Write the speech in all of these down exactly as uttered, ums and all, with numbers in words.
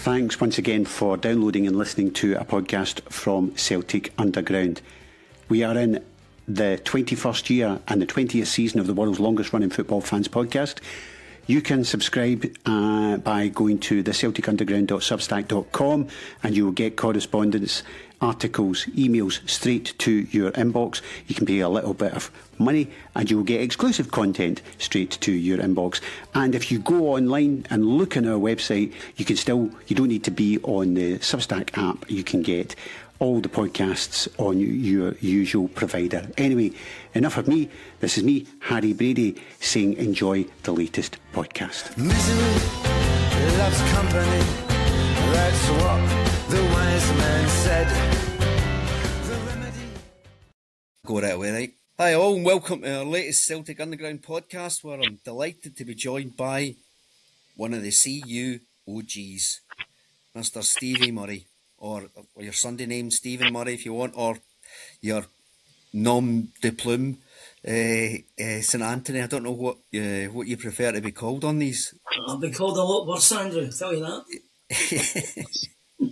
thanks once again for downloading and listening to a podcast from Celtic Underground. We are in the twenty-first year and the twentieth season of the world's longest running football fans podcast. You can subscribe uh, by going to the celtic underground dot substack dot com, and you will get correspondence, articles, emails straight to your inbox. You can pay a little bit of money and you will get exclusive content straight to your inbox. And if you go online and look on our website, you can still, you don't need to be on the Substack app. You can get all the podcasts on your usual provider. Anyway, enough of me. This is me, Harry Brady, saying enjoy the latest podcast. Misery loves company. That's what the wise man said. The remedy... Go right away, right? Hi all, and welcome to our latest Celtic Underground podcast, where I'm delighted to be joined by one of the C U O Gs, Mister Stevie Murray. Or, or your Sunday name, Stephen Murray, if you want, or your nom de plume, uh, uh, Saint Anthony. I don't know what uh, what you prefer to be called on these. I'll be called a lot worse, Andrew, tell you that.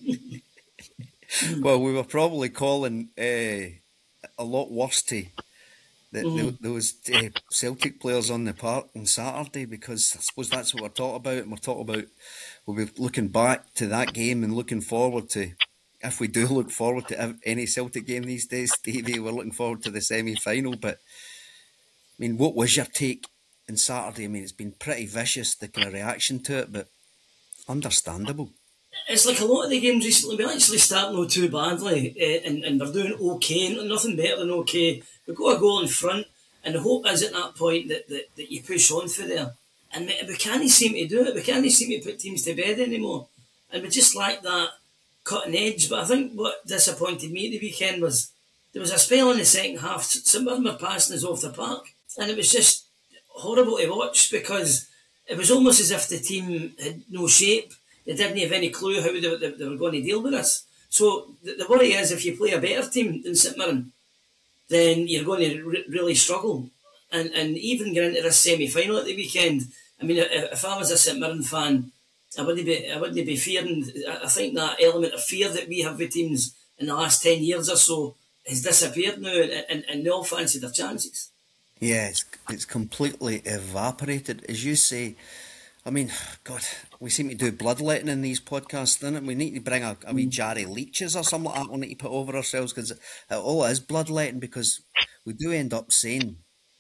Well, we were probably calling uh, a lot worse to the, mm. the, those uh, Celtic players on the park on Saturday, because I suppose that's what we're talking about, and we're talking about, we'll be looking back to that game and looking forward to, if we do look forward to any Celtic game these days, Stevie, we're looking forward to the semi-final. But, I mean, what was your take on Saturday? I mean, it's been pretty vicious, the kind of reaction to it, but understandable. It's like a lot of the games recently, we actually start not too badly, uh, and, and we're doing okay, nothing better than okay. We've got a goal in front, and the hope is at that point that, that, that you push on for there. And we, we can't seem to do it, we can't seem to put teams to bed anymore. And we just like that cutting edge. But I think what disappointed me at the weekend was there was a spell in the second half, some of them were passing us off the park, and it was just horrible to watch, because it was almost as if the team had no shape. They didn't have any clue how they, they, they were going to deal with us. So the, the worry is, if you play a better team than St Mirren, then you're going to re- really struggle. And and even get into this semi-final at the weekend, I mean, if I was a St Mirren fan, I wouldn't be, I wouldn't be fearing. I think that element of fear that we have with teams in the last ten years or so has disappeared now, and, and, and they all fancy their chances. Yeah, it's, it's completely evaporated. As you say, I mean, God, we seem to do bloodletting in these podcasts, don't it? We need to bring a, a wee Jarry Leeches or something like that. We need to put over ourselves, because it all is bloodletting, because we do end up saying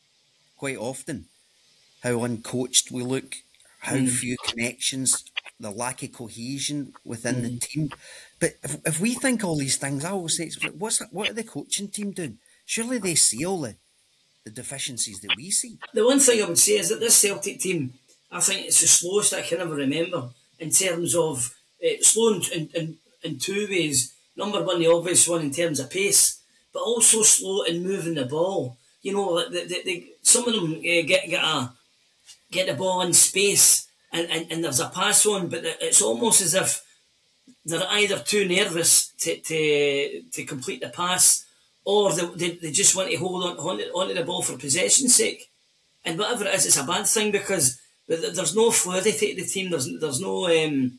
quite often how uncoached we look, how mm. few connections, the lack of cohesion within mm. the team. But if, if we think all these things, I always say, what's that, what are the coaching team doing? Surely they see all the, the deficiencies that we see. The one thing I would say is that this Celtic team, I think it's the slowest I can ever remember in terms of uh, slow in, in, in, in two ways. Number one, the obvious one in terms of pace, but also slow in moving the ball. You know, they, they, they, some of them uh, get get a get the ball in space, and, and, and there's a pass on, but it's almost as if they're either too nervous to to, to complete the pass, or they, they, they just want to hold on onto, onto the ball for possession's sake. And whatever it is, it's a bad thing, because there's no fluidity to the team. There's there's no um,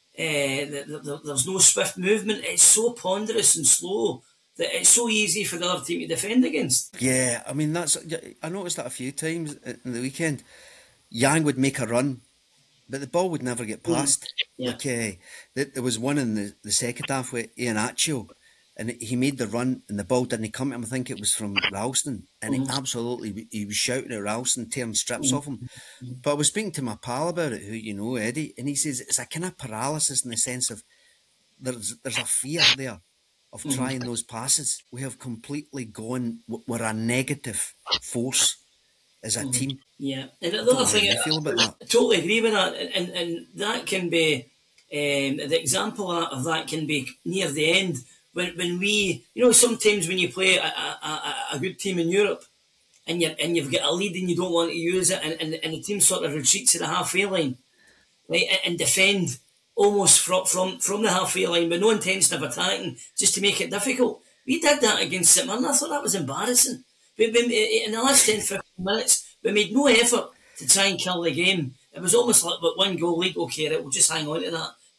uh, there's no swift movement. It's so ponderous and slow that it's so easy for the other team to defend against. Yeah, I mean, that's, I noticed that a few times in the weekend. Yang would make a run, but the ball would never get past. Mm. Yeah. Like, uh, there was one in the, the second half with Iheanacho, and he made the run and the ball didn't come to him. I think it was from Ralston, and mm. he absolutely, he was shouting at Ralston, tearing strips mm. off him. But I was speaking to my pal about it, who you know, Eddie, and he says it's a kind of paralysis in the sense of there's there's a fear there of mm. trying those passes. We have completely gone, we're a negative force as a mm. team. Yeah, and the other thing, I, feel about that. I totally agree with that, and, and that can be, um, the example of that can be near the end. When when we, you know, sometimes when you play a, a, a good team in Europe, and you and you've got a lead and you don't want to use it, and, and, and the team sort of retreats to the halfway line, right, and, and defend almost from, from from the halfway line with no intention of attacking, just to make it difficult. We did that against St Mirren. I thought that was embarrassing. We, we, in the last ten to fifteen minutes, we made no effort to try and kill the game. It was almost like, but one goal lead, okay, right, we'll just hang on to that.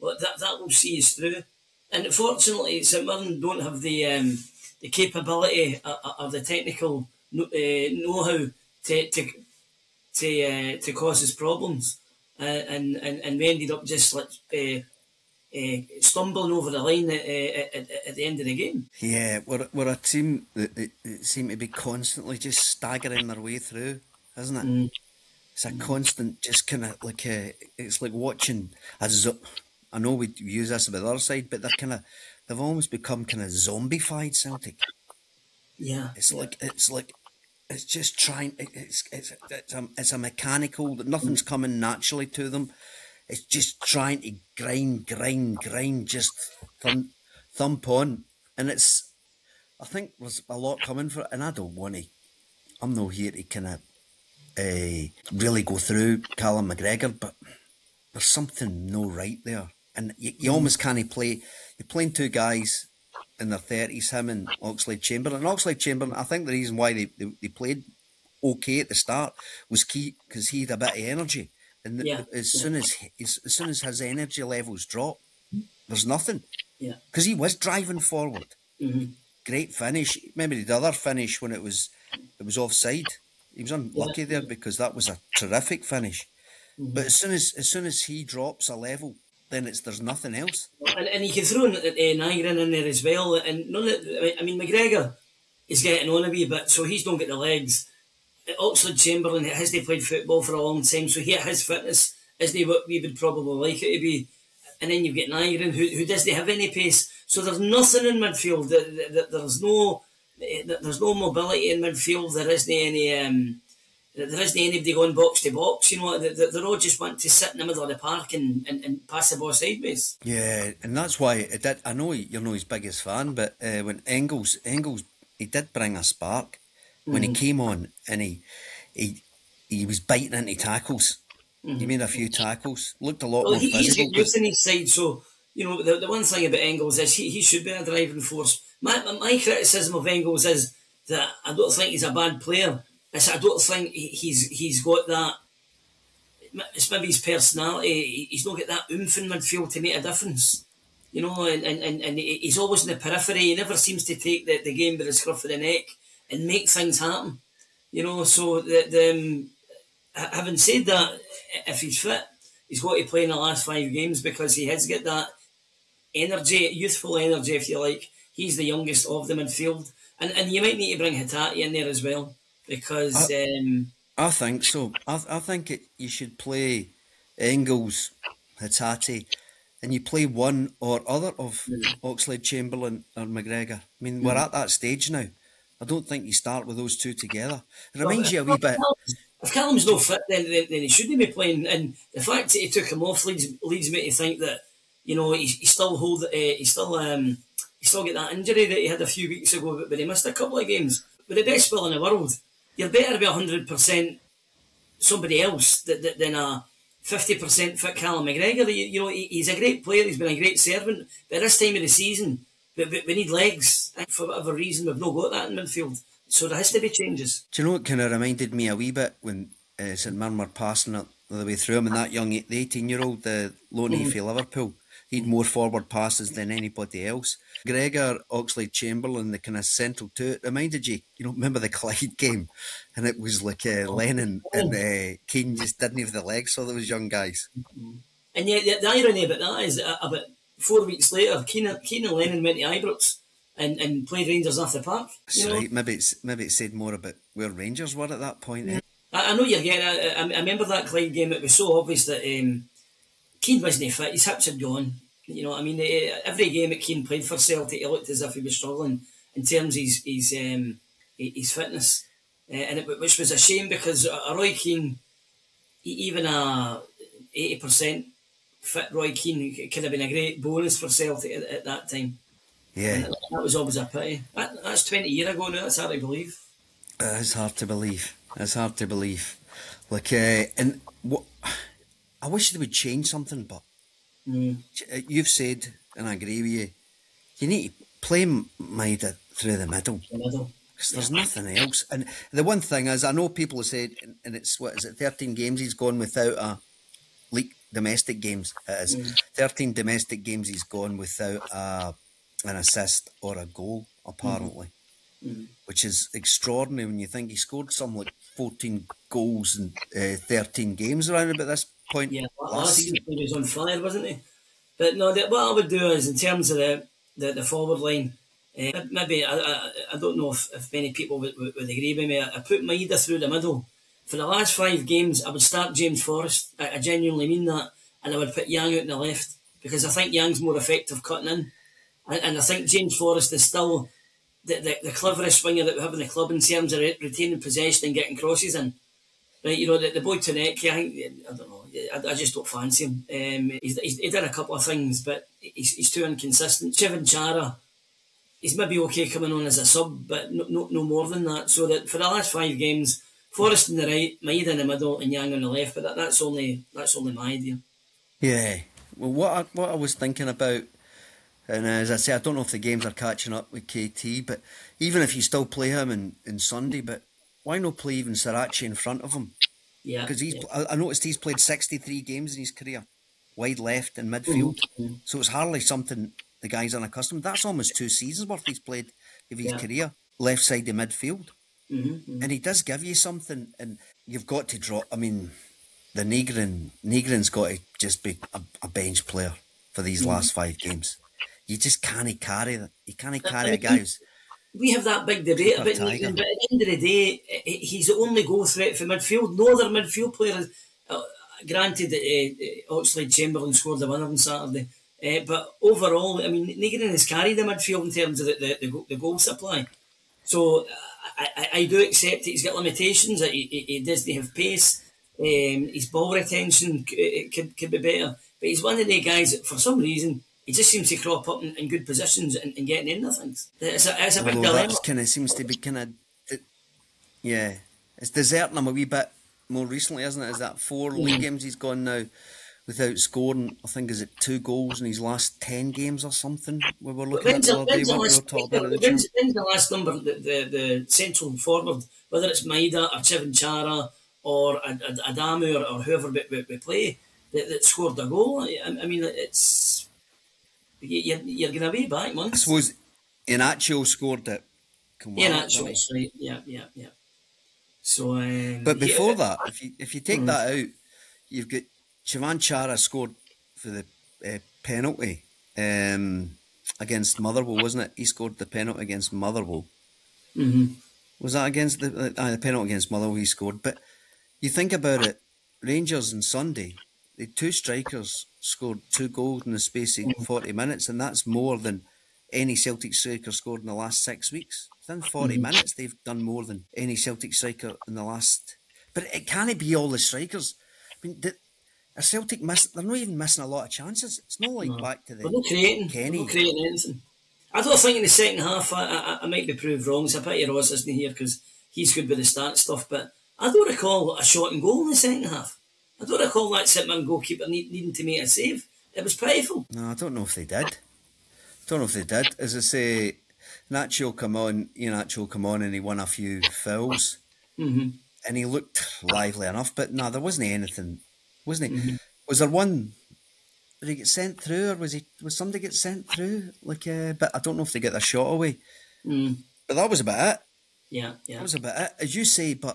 well, that that will see us through. And fortunately, St Mirren don't have the um, the capability or, or the technical uh, know-how to to to, uh, to cause us problems, uh, and, and and we ended up just like uh, uh, stumbling over the line at, uh, at, at the end of the game. Yeah, we're we're a team that, that, that seem to be constantly just staggering their way through, isn't it? Mm. It's a constant, just kind of like a, it's like watching a zo- I know we use this about the other side, but they're kind of they've almost become kind of zombified Celtic. Yeah, It's yeah. like it's like it's just trying. It's it's it's a, it's a mechanical that nothing's coming naturally to them. It's just trying to grind, grind, grind, just thump, thump on, and it's. I think there's a lot coming for it, and I don't want to. I'm not here to kind of uh, really go through Callum McGregor, but there's something no right there, and you, you almost can't play. You're playing two guys in their thirties, him and Oxlade Chamberlain. And Oxlade Chamberlain, I think the reason why they, they, they played okay at the start was key because he had a bit of energy, and the, Yeah, as yeah. soon as as, as soon as his energy levels drop, there's nothing. Yeah. Because he was driving forward. Mm-hmm. Great finish. Remember the other finish when it was it was offside. He was unlucky Yeah. there because that was a terrific finish. Mm-hmm. But as soon as as soon as he drops a level, then it's there's nothing else. And, and you can throw in, uh, Nygren in there as well. And none of, I mean, McGregor is getting on a wee bit, so he's don't get the legs. Oxlade Chamberlain has they played football for a long time, so he his fitness isn't what we would probably like it to be. And then you've got Nygren who who doesn't have any pace. So there's nothing in midfield. There's no there's no mobility in midfield. There isn't any. Um, There isn't anybody going box to box, you know. They're all just wanting to sit in the middle of the park and, and, and pass the ball sideways. Yeah, and that's why it did. I know you're not his biggest fan, but uh, when Engels, Engels, he did bring a spark when Mm-hmm. he came on, and he he he was biting into tackles. Mm-hmm. He made a few tackles, looked a lot Well, more he, he's physical. got youth on his side, so you know the, the one thing about Engels is he, he should be a driving force. My my criticism of Engels is that I don't think he's a bad player. I don't think he's he's got that. It's maybe his personality. He's not got that oomph in midfield to make a difference, you know. And, and, and he's always in the periphery. He never seems to take the, the game by the scruff of the neck and make things happen, you know. So the, the um, having said that, if he's fit, he's got to play in the last five games because he has got that energy, youthful energy, if you like. He's the youngest of the midfield, and and you might need to bring Hatate in there as well. Because I, um, I think so. I I think it, you should play Engels, Hatate, and you play one or other of mm-hmm. Oxlade Chamberlain or McGregor. I mean, mm-hmm. we're at that stage now. I don't think you start with those two together. It reminds well, you a wee bit. If Callum's not fit, then, then, then he shouldn't be playing. And the fact that he took him off leads leads me to think that you know he, he still hold uh, he still um he still get that injury that he had a few weeks ago, but, but he missed a couple of games. With the best will in the world, you're better to be one hundred percent somebody else than a fifty percent fit Callum McGregor. You, you know, he, he's a great player, he's been a great servant, but at this time of the season, we, we, we need legs. For whatever reason, we've not got that in midfield. So there has to be changes. Do you know what kind of reminded me a wee bit when uh, St Mirren were passing it the way through him, and that young, the eighteen-year-old, the loan mm-hmm. for Liverpool, he had more forward passes than anybody else. Gregor, Oxlade Chamberlain, the kind of central two, it reminded you, you know, remember the Clyde game? And it was like uh, Lennon and uh, Keane just didn't have the legs for those young guys. And yet, the, the irony about that is uh, about four weeks later, Keane, Keane and Lennon went to Ibrox and, and played Rangers off the park. That's right. Maybe it's, maybe it said more about where Rangers were at that point. Yeah. Eh? I, I know you're getting I, I remember that Clyde game. It was so obvious that um, Keane wasn't fit. His hips had gone. You know, I mean, every game that Keane played for Celtic, he looked as if he was struggling in terms of his his, um, his fitness, uh, and it, which was a shame because a Roy Keane, even a eighty percent fit Roy Keane, could have been a great bonus for Celtic at, at that time. Yeah, and that was always a pity. That, that's twenty years ago now. That's hard to believe. It's hard to believe. It's hard to believe. Like, uh, and what I wish they would change something, but. Mm. You've said, and I agree with you, you need to play Maeda through the middle. The middle. Because there's yeah. nothing else. And the one thing is, I know people have said, and it's, what is it, thirteen games he's gone without a league domestic games it is. Mm. thirteen domestic games he's gone without a, an assist or a goal, apparently. Mm. Which is extraordinary when you think he scored some like fourteen goals in uh, thirteen games around about this point. Yeah, last, last season he was on fire, wasn't he? But no, the, what I would do is in terms of the, the, the forward line, uh, maybe I, I I don't know if, if many people would, would, would agree with me. I, I put Maeda through the middle. For the last five games, I would start James Forrest. I, I genuinely mean that. And I would put Yang out on the left because I think Yang's more effective cutting in. And, and I think James Forrest is still the, the, the cleverest winger that we have in the club in terms of re- retaining possession and getting crosses in. Right, you know, the, the boy Tonecki, I think, I don't know, I, I just don't fancy him. Um, he's, he's, he did a couple of things, but he's, he's too inconsistent. Chivin Chara, he's maybe okay coming on as a sub, but no, no, no more than that. So that for the last five games, Forrest on the right, Maeda in the middle, and Yang on the left. But that, that's only that's only my idea. Yeah. Well, what I, what I was thinking about, and as I say, I don't know if the games are catching up with K T, but even if you still play him in, in Sunday, but why not play even Sirachi in front of him? Yeah. Because he's, yeah. I, I noticed he's played sixty-three games in his career, wide left and midfield. Mm-hmm. So it's hardly something the guy's unaccustomed. That's almost two seasons worth he's played of his yeah. career, left side of midfield. Mm-hmm, mm-hmm. And he does give you something, and you've got to drop. I mean, the Negrin, Negrin's got to just be a, a bench player for these mm-hmm. last five games. You just can't carry that. You can't carry I mean, a guy who's... We have that big debate about Negrin, but at the end of the day, he's the only goal threat for midfield. No other midfield player, uh, granted that uh, Oxlade-Chamberlain scored the winner on Saturday, uh, but overall, I mean, Negrin has carried the midfield in terms of the, the, the, the goal supply. So I, I, I do accept that he's got limitations. He, he, he doesn't have pace. Um, his ball retention could, could, could be better. But he's one of the guys that, for some reason, he just seems to crop up in, in good positions and, and getting into things. It's a, it's a big dilemma. That kind of seems to be kind of, it, yeah, it's deserting him a wee bit more recently, isn't it? Is that four yeah. league games he's gone now without scoring? I think is it two goals in his last ten games or something? We were looking at the other day. When's the last number? The, the the central forward, whether it's Maeda or Chivin Chara or Adamu or, or whoever we, we, we play that, that scored a goal. I, I mean, it's. You're, you're going to be back months. I suppose Iheanacho scored it. Iheanacho, that's right. Yeah, yeah, yeah. So, um, but before yeah, that, if you if you take mm. that out, you've got Chivin Chara scored for the uh, penalty um, against Motherwell, wasn't it? He scored the penalty against Motherwell. Mm-hmm. Was that against the uh, the penalty against Motherwell he scored? But you think about it, Rangers on Sunday, the two strikers scored two goals in the space of forty minutes, and that's more than any Celtic striker scored in the last six weeks. Within forty mm-hmm. minutes, they've done more than any Celtic striker in the last... But it can't be all the strikers. I mean, the, are Celtic miss? They're not even missing a lot of chances. It's not like no. back to the... They're not creating. Kenny. They're not creating anything. I don't think in the second half, I, I, I might be proved wrong. It's a pity Ross isn't here because he's good with the stat stuff, but I don't recall a shot and goal in the second half. I don't recall that Sitman goalkeeper need, needing to make a save. It was pitiful. No, I don't know if they did. I don't know if they did. As I say, Nacho come on, Iheanacho come on and he won a few fouls. Mm-hmm. And he looked lively enough, but no, there wasn't anything, wasn't he? Mm-hmm. Was there one, did he get sent through or was he, was somebody get sent through? Like, uh, but I don't know if they get their shot away. Mm. But that was about it. Yeah, yeah. That was about it. As you say, but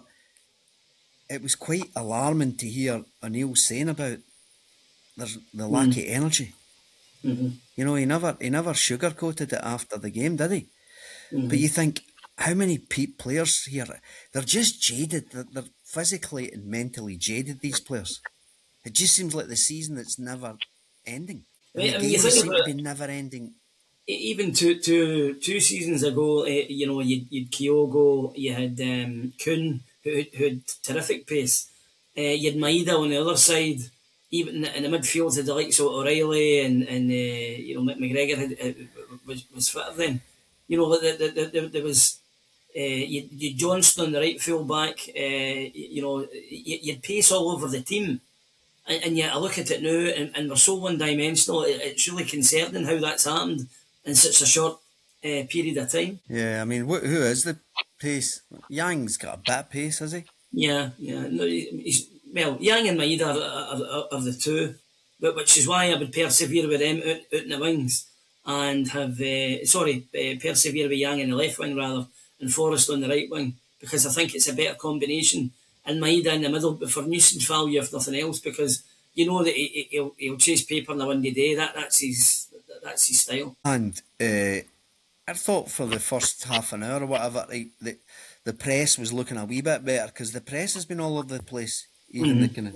it was quite alarming to hear O'Neill saying about there's the lack mm. of energy. Mm-hmm. You know, he never he never sugarcoated it after the game, did he? Mm-hmm. But you think, how many pe- players here, they're just jaded. They're, they're physically and mentally jaded, these players. It just seems like the season that's never ending. Right, the I mean, you games think seem about to be never ending. Even two, two, two seasons ago, eh, you know, you you'd Kyogo, you had um, Kuhn, who, who had terrific pace. Uh, you had Maeda on the other side. Even in the midfield, had the likes of O'Reilly and and uh, you know McGregor had, uh, was was fitter then. You know, the, the, the, the, there was uh, you you Johnston on the right full back. Uh, you know, you, you had pace all over the team, and, and yet I look at it now, and, and we're so one dimensional. It, it's really concerning how that's happened in such a short uh, period of time. Yeah, I mean, wh- who is the pace? Yang's got a bit of pace, has he? Yeah, yeah. No, he's, well, Yang and Maeda are, are, are, are the two. but which is why I would persevere with them out, out in the wings and have, uh, sorry, uh, persevere with Yang in the left wing rather and Forrest on the right wing, because I think it's a better combination, and Maeda in the middle, but for nuisance value if nothing else, because you know that he, he'll, he'll chase paper on the windy day. That that's his that's his style. And uh, I thought for the first half an hour or whatever, the the, the press was looking a wee bit better, because the press has been all over the place. Even mm-hmm. the kind of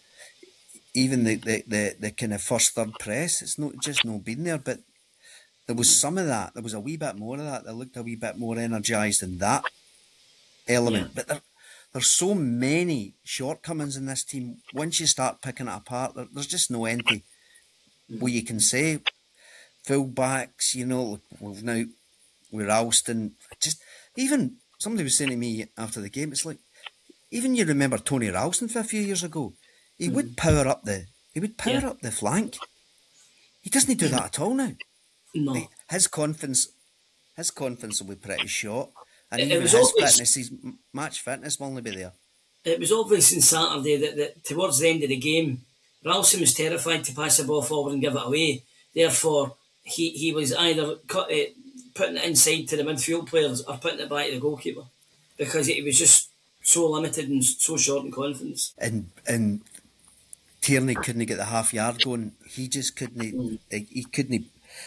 even the, the, the, the kind of first third press, it's not just not been there, but there was some of that. There was a wee bit more of that. They looked a wee bit more energised in that element. Yeah. But there, there's so many shortcomings in this team. Once you start picking it apart, there, there's just no end to mm-hmm. what you can say. Full backs, you know, we've now with Ralston. Just even somebody was saying to me after the game, it's like, even you remember Tony Ralston for a few years ago. He mm. would power up the he would power yeah. up the flank. He doesn't do that at all now. No, like, his confidence, his confidence will be pretty short, and it, even it was his obvious, fitness, his match fitness will only be there. It was obvious on Saturday that, that towards the end of the game, Ralston was terrified to pass the ball forward and give it away. Therefore, he, he was either cut it, putting it inside to the midfield players or putting it back to the goalkeeper, because he was just so limited and so short in confidence. And and Tierney couldn't get the half yard going. He just couldn't. Mm. He couldn't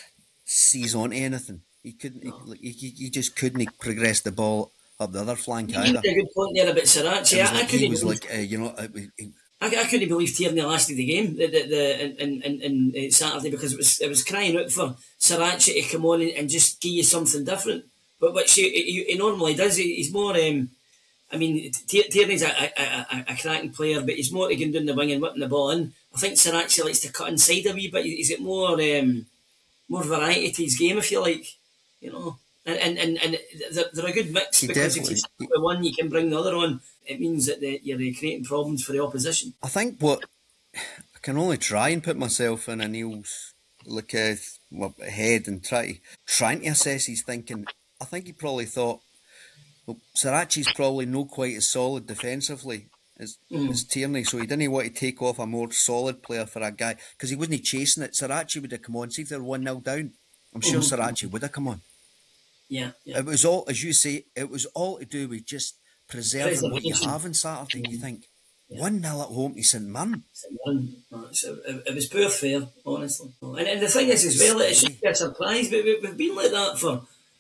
seize on anything. He couldn't. No. He, he, he just couldn't progress the ball up the other flank you either. You made a good point there about Sirachi. I, like, I couldn't. He was believe, like, uh, you know, uh, he, I, I couldn't believe Tierney lasted the game the, the, the, in, in, in, in Saturday, because it was it was crying out for Sirachi to come on and, and just give you something different. But which he, he, he normally does. He, he's more. Um, I mean, Tierney's a, a, a, a cracking player, but he's more to going down the wing and whipping the ball in. I think Sirachi likes to cut inside a wee bit. He's got more um, more variety to his game, if you like, you know. And and, and, and they're, they're a good mix, he because if you start with one, you can bring the other on. It means that the, you're creating problems for the opposition. I think what I can only try and put myself in Neil's look at well, head and try to trying to assess his thinking. I think he probably thought, well, Sirachi's probably not quite as solid defensively as, mm. as Tierney, so he didn't want to take off a more solid player for a guy, because he wasn't chasing it. Sirachi would have come on. See if they're one nil down, I'm sure mm-hmm. Sirachi would have come on. Yeah, yeah. It was all, as you say, it was all to do with just preserving what you have on Saturday. Mm-hmm. You think, one nil at home to St Mirren. St Mirren. No, it, it was poor fare, honestly. And, and the thing is, as well, it's just a surprise, but we, we've been like that for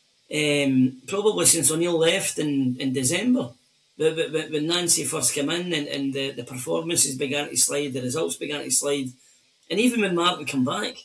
um, probably since O'Neill left in, in December. But, but, but when Nancy first came in and, and the, the performances began to slide, the results began to slide, and even when Martin came back,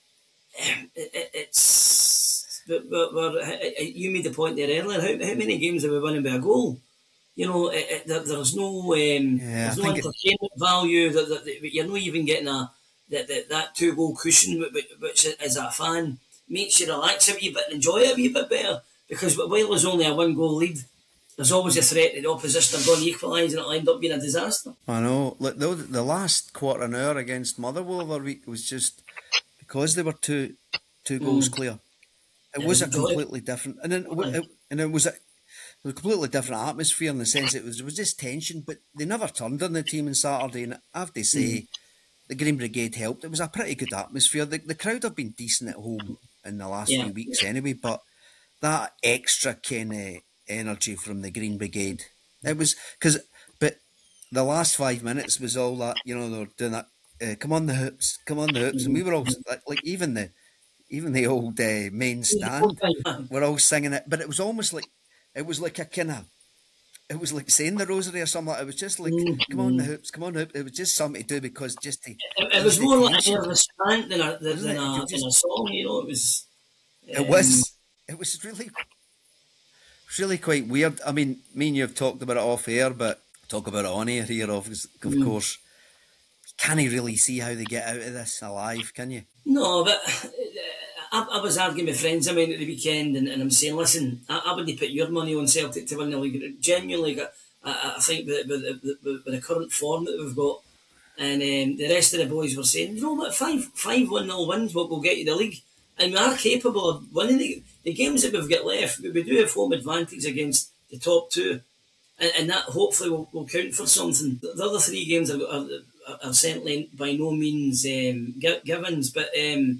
it, it, it's... But, but, but you made the point there earlier, how, how many games have we won by a goal? You know, it, it, there, there's no um, yeah, there's no entertainment it... value. That, that, that you're not even getting a that that, that two goal cushion, which as a fan makes you relax a wee bit and enjoy it a wee bit better. Because while there's only a one goal lead, there's always a threat that the opposition are going to equalise, and it'll end up being a disaster. I know. Look, the, the last quarter an hour against Motherwell the other week was just because they were two two goals mm. clear. It yeah, was a completely different, and then, it, and it was a. A completely different atmosphere in the sense it was, it was just tension, but they never turned on the team on Saturday, and I have to say mm. the Green Brigade helped. It was a pretty good atmosphere. The, the crowd have been decent at home in the last yeah. few weeks anyway, but that extra kind of energy from the Green Brigade, it was, because, but the last five minutes was all that, you know, they were doing that, uh, come on the hoops, come on the hoops, and we were all, like, like even the, even the old uh, main stand, we're all singing it, but it was almost like, It was like a kind of, it was like saying the rosary or something. It was just like, mm-hmm. come on the hoops, come on the hoops. It was just something to do because just to... It, it was more like a chant than a, than, than, a, than a song, you know. It was... Um... It was, it was really, really quite weird. I mean, me and you have talked about it off air, but talk about it on air here, of, of mm. course. You can't really see how they get out of this alive, can you? No, but... I, I was arguing with friends, I mean, at the weekend, and, and I'm saying, listen, I, I wouldn't put your money on Celtic to win the league. Genuinely, I, I think with, with, with, with the current form that we've got, and um, the rest of the boys were saying, you know what, five, five one nil wins will will get you the league. And we are capable of winning the, the games that we've got left. We, we do have home advantage against the top two, and, and that hopefully will, will count for something. The other three games are, are, are, are certainly by no means um, givens, but um,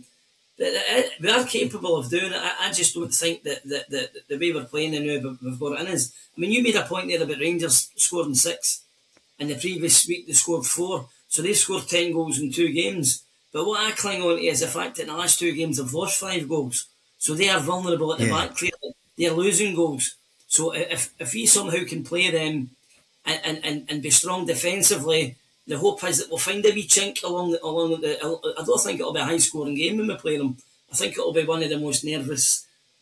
we are capable of doing it. I, I just don't think that, that, that the way we're playing now, we've got it in us. I mean, you made a point there about Rangers scoring six, and the previous week they scored four, so they've scored ten goals in two games. But what I cling on to is the fact that in the last two games they've lost five goals, so they are vulnerable at the yeah. back. Clearly, they're losing goals. So if if we somehow can play them and, and, and be strong defensively, the hope is that we'll find a wee chink along the, along the. I don't think it'll be a high scoring game when we play them. I think it'll be one of the most nervous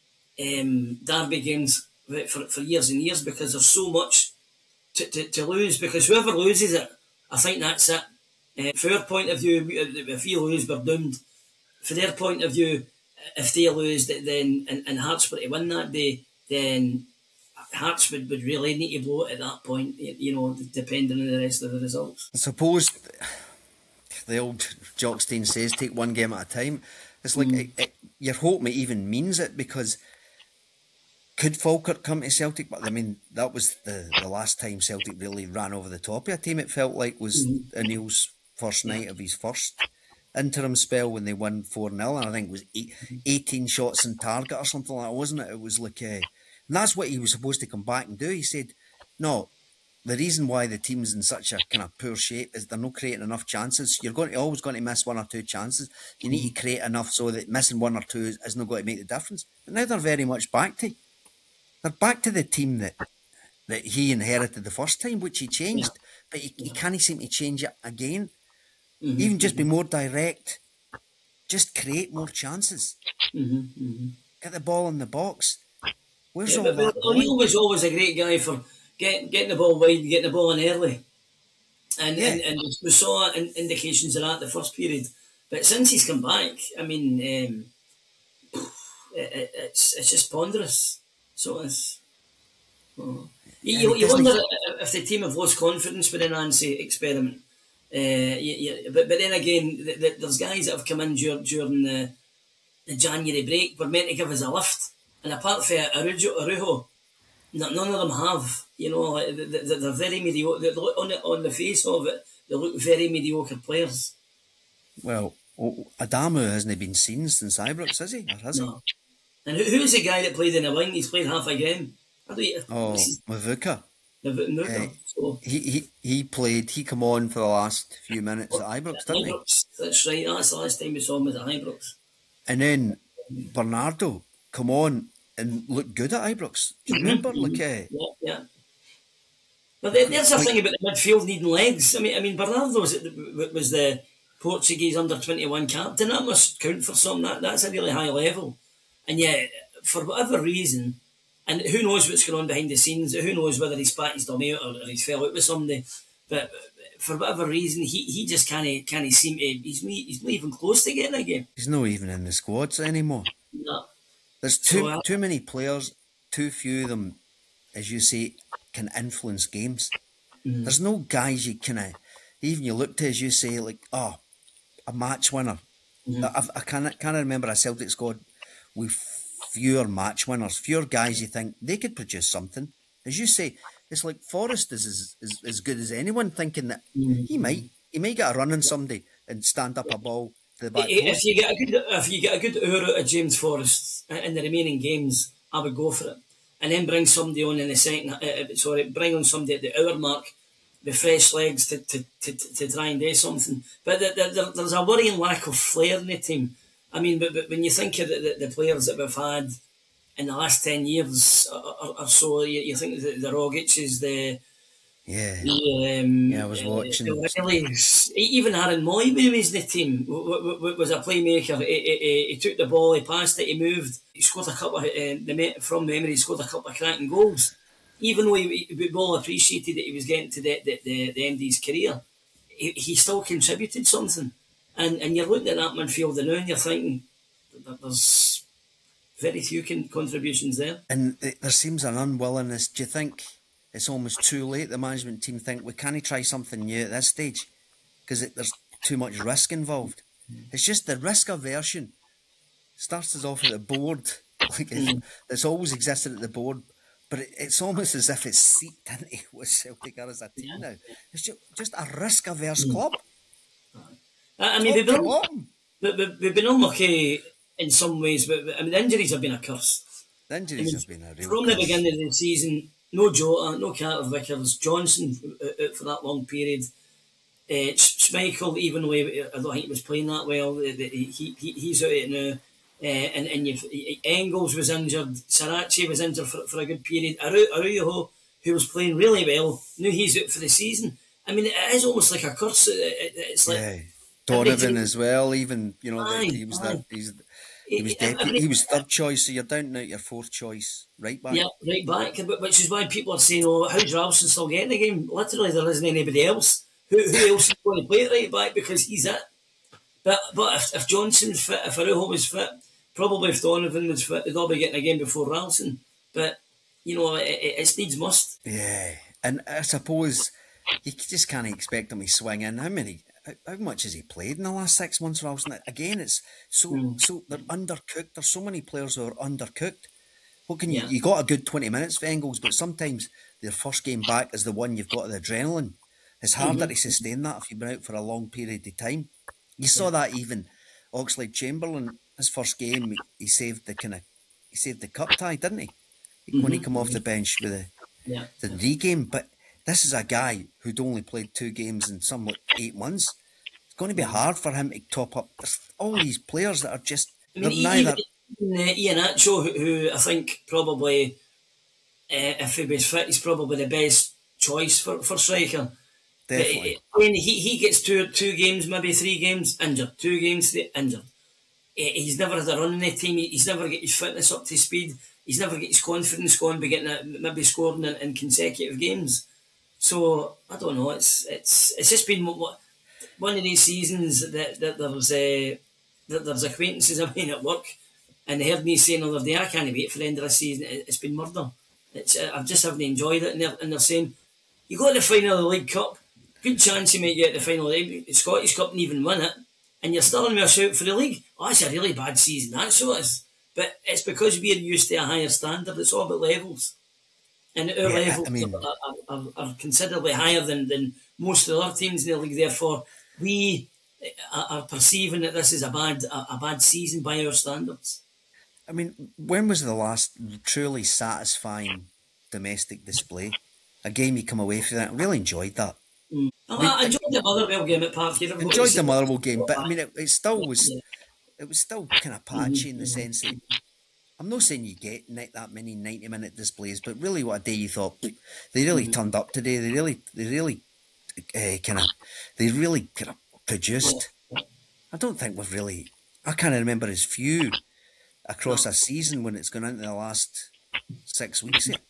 um, derby games for, for years and years, because there's so much to, to, to lose. Because whoever loses it, I think that's it. Uh, from our point of view, if we lose, we're doomed. From their point of view, if they lose, then and, and Hearts were to win that day, then Hearts would, would really need to blow it at that point, you know, depending on the rest of the results. I suppose the old Jockstein says, take one game at a time. It's like, mm. it, it, your hope even means it, because could Falkirk come to Celtic? But I mean, that was the, the last time Celtic really ran over the top of a team, it felt like, was mm. O'Neill's first night of his first interim spell when they won four nil, and I think it was eight, eighteen shots on target or something like that, wasn't it? It was like... Uh, And that's what he was supposed to come back and do. He said, no, the reason why the team's in such a kind of poor shape is they're not creating enough chances. You're going to always going to miss one or two chances. You need to create enough so that missing one or two is, is not going to make the difference. But now they're very much back to, they're back to the team that that he inherited the first time, which he changed. Yeah. But he, he can't seem to change it again. Mm-hmm. Even just be more direct. Just create more chances. Mm-hmm. Mm-hmm. Get the ball in the box. Where's yeah, all but, that but O'Neill was always a great guy for get, getting the ball wide, getting the ball in early. And, yeah. and, and we saw in, indications of that the first period. But since he's come back, I mean, um, it, it, it's it's just ponderous. So it's... Oh. You, you, you wonder if the team have lost confidence with the Nancy experiment. Uh, you, you, but, but then again, the, the, there's guys that have come in during, during the, the January break were meant to give us a lift. And apart from Arujo, Arujo, none of them have. You know, like, they're, they're very mediocre. They look, on, the, on the face of it, they look very mediocre players. Well, Adamu hasn't been seen since Ibrox, has he? Or has no. he? And who, who's the guy that played in the wing? He's played half a game. You, oh, Mavuka. Mavuka. Uh, so. He, he he played, he come on for the last few minutes at Ibrox, didn't Ibrox, he? That's right, that's the last time we saw him was at Ibrox. And then Bernardo come on and look good at Ibrox. Do you remember? Mm-hmm. Like, uh, yeah, yeah. But there, there's a like, thing about the midfield needing legs. I mean, I mean, Bernardo was, was the Portuguese under twenty-one captain. That must count for some. That that's a really high level. And yet, for whatever reason, and who knows what's going on behind the scenes? Who knows whether he's spat his dummy out or, or he's fell out with somebody? But for whatever reason, he, he just can't can't seem to. He's he's not even close to getting a game. He's not even in the squads anymore. No. There's too so, uh, too many players, too few of them, as you say, can influence games. Mm-hmm. There's no guys you kind of, even you look to, as you say, like, oh, a match winner. Mm-hmm. I, I can't, can't remember a Celtic squad with fewer match winners, fewer guys you think they could produce something. As you say, it's like Forrest is as, as, as good as anyone, thinking that mm-hmm. he might he might get a run on somebody and stand up a ball. If you get a good, if you get a good hour out of James Forrest in the remaining games, I would go for it, and then bring somebody on in the second. Uh, sorry, bring on somebody at the hour mark with fresh legs to to, to, to try and do something. But the, the, the, there's a worrying lack of flair in the team. I mean, but, but when you think of the, the, the players that we've had in the last ten years or, or, or so, you, you think the, the Rogic's, the Yeah, the, um, yeah, I was watching. Uh, really, even Aaron Moy, when he was in the team, w- w- was a playmaker. He, he, he took the ball, he passed it, he moved. He scored a couple of, uh, the, from memory, he scored a couple of cracking goals. Even though he, he well appreciated that he was getting to the, the, the, the end of his career, he, he still contributed something. And and you're looking at that midfield now and you're thinking that there's very few con- contributions there. And there seems an unwillingness. Do you think it's almost too late? The management team think we can't try something new at this stage because there's too much risk involved. Mm. It's just the risk aversion starts us off at the board. Like it's, mm. it's always existed at the board, but it, it's almost as if it's seeped into what Celtic are as a team yeah. now. It's just, just a risk averse mm. club. I mean, we've been, we, we've been unlucky in some ways, but I mean, the injuries have been a curse. The injuries I mean, have been a real From curse. the beginning of the season, no Jota, no Carter Vickers, Johnson out for that long period. Uh, Schmeichel, even though he, I don't think he was playing that well, he, he he's out it now. Uh, and and you've, Engels was injured, Sarachi was injured for, for a good period. Araujo, who was playing really well, knew he's out for the season. I mean, it is almost like a curse. It, it, it's like yeah. Donovan as well. Even you know aye, the, he was that he's. He was deputy, he was third choice, so you're down now to your fourth choice, right back. Yeah, right back, which is why people are saying, oh, how's Ralston still getting the game? Literally, there isn't anybody else. Who, who else is going to play at right back because he's it? But but if, if Johnson's fit, if Araujo was fit, probably if Donovan was fit, they'd all be getting a game before Ralston. But, you know, it, it, it's needs must. Yeah, and I suppose you just can't expect him to swing in. How many... How much has he played in the last six months, Ralston? Again, it's so mm. so they're undercooked. There's so many players who are undercooked. What can you? Yeah. You got a good twenty minutes for Engels, but sometimes their first game back is the one you've got the adrenaline. It's harder mm-hmm. to sustain that if you've been out for a long period of time. You saw that even Oxlade-Chamberlain, his first game, he saved the kind of he saved the cup tie, didn't he? Mm-hmm. When he came off the bench with the yeah. the re-game, but. This is a guy who'd only played two games in somewhat eight months. It's going to be hard for him to top up. There's all these players that are just... I mean, neither... even, uh, Iheanacho, who, who I think probably, uh, if he was fit, he's probably the best choice for, for striker. Definitely. But, I mean, he, he gets two two games, maybe three games, injured. Two games, three, injured. Uh, he's never had a run in the team. He's never got his fitness up to speed. He's never got his confidence going by getting a, maybe scoring in, in consecutive games. So I don't know. It's it's it's just been one of these seasons that, that there's uh, that there's acquaintances of mine at work, and they heard me saying the other day, I can't wait for the end of the season. It's been murder. It's uh, I just haven't enjoyed it, and they're, and they're saying you got to the final of the League Cup, good chance you might get the final. The Scottish Cup and even win it, and you're still in a shout for the league. Oh, it's a really bad season. That's so it is. But it's because we're used to a higher standard. It's all about levels. And our yeah, levels I mean, are, are, are, are considerably higher than, than most of the other teams in the league. Therefore, we are, are perceiving that this is a bad a, a bad season by our standards. I mean, when was the last truly satisfying domestic display? A game you come away from that. I really enjoyed that. Mm. I, mean, I enjoyed the Motherwell game at Parkhead. Enjoyed the Motherwell game, but I mean, it, it still was. Yeah. It was still kind of patchy mm-hmm. in the sense that. I'm not saying you get that many ninety-minute displays, but really, what a day you thought they really mm-hmm. turned up today. They really, they really, uh, kind of, they really kind of produced. I don't think we've really. I can't remember as few across a season when it's gone into the last six weeks. Yet.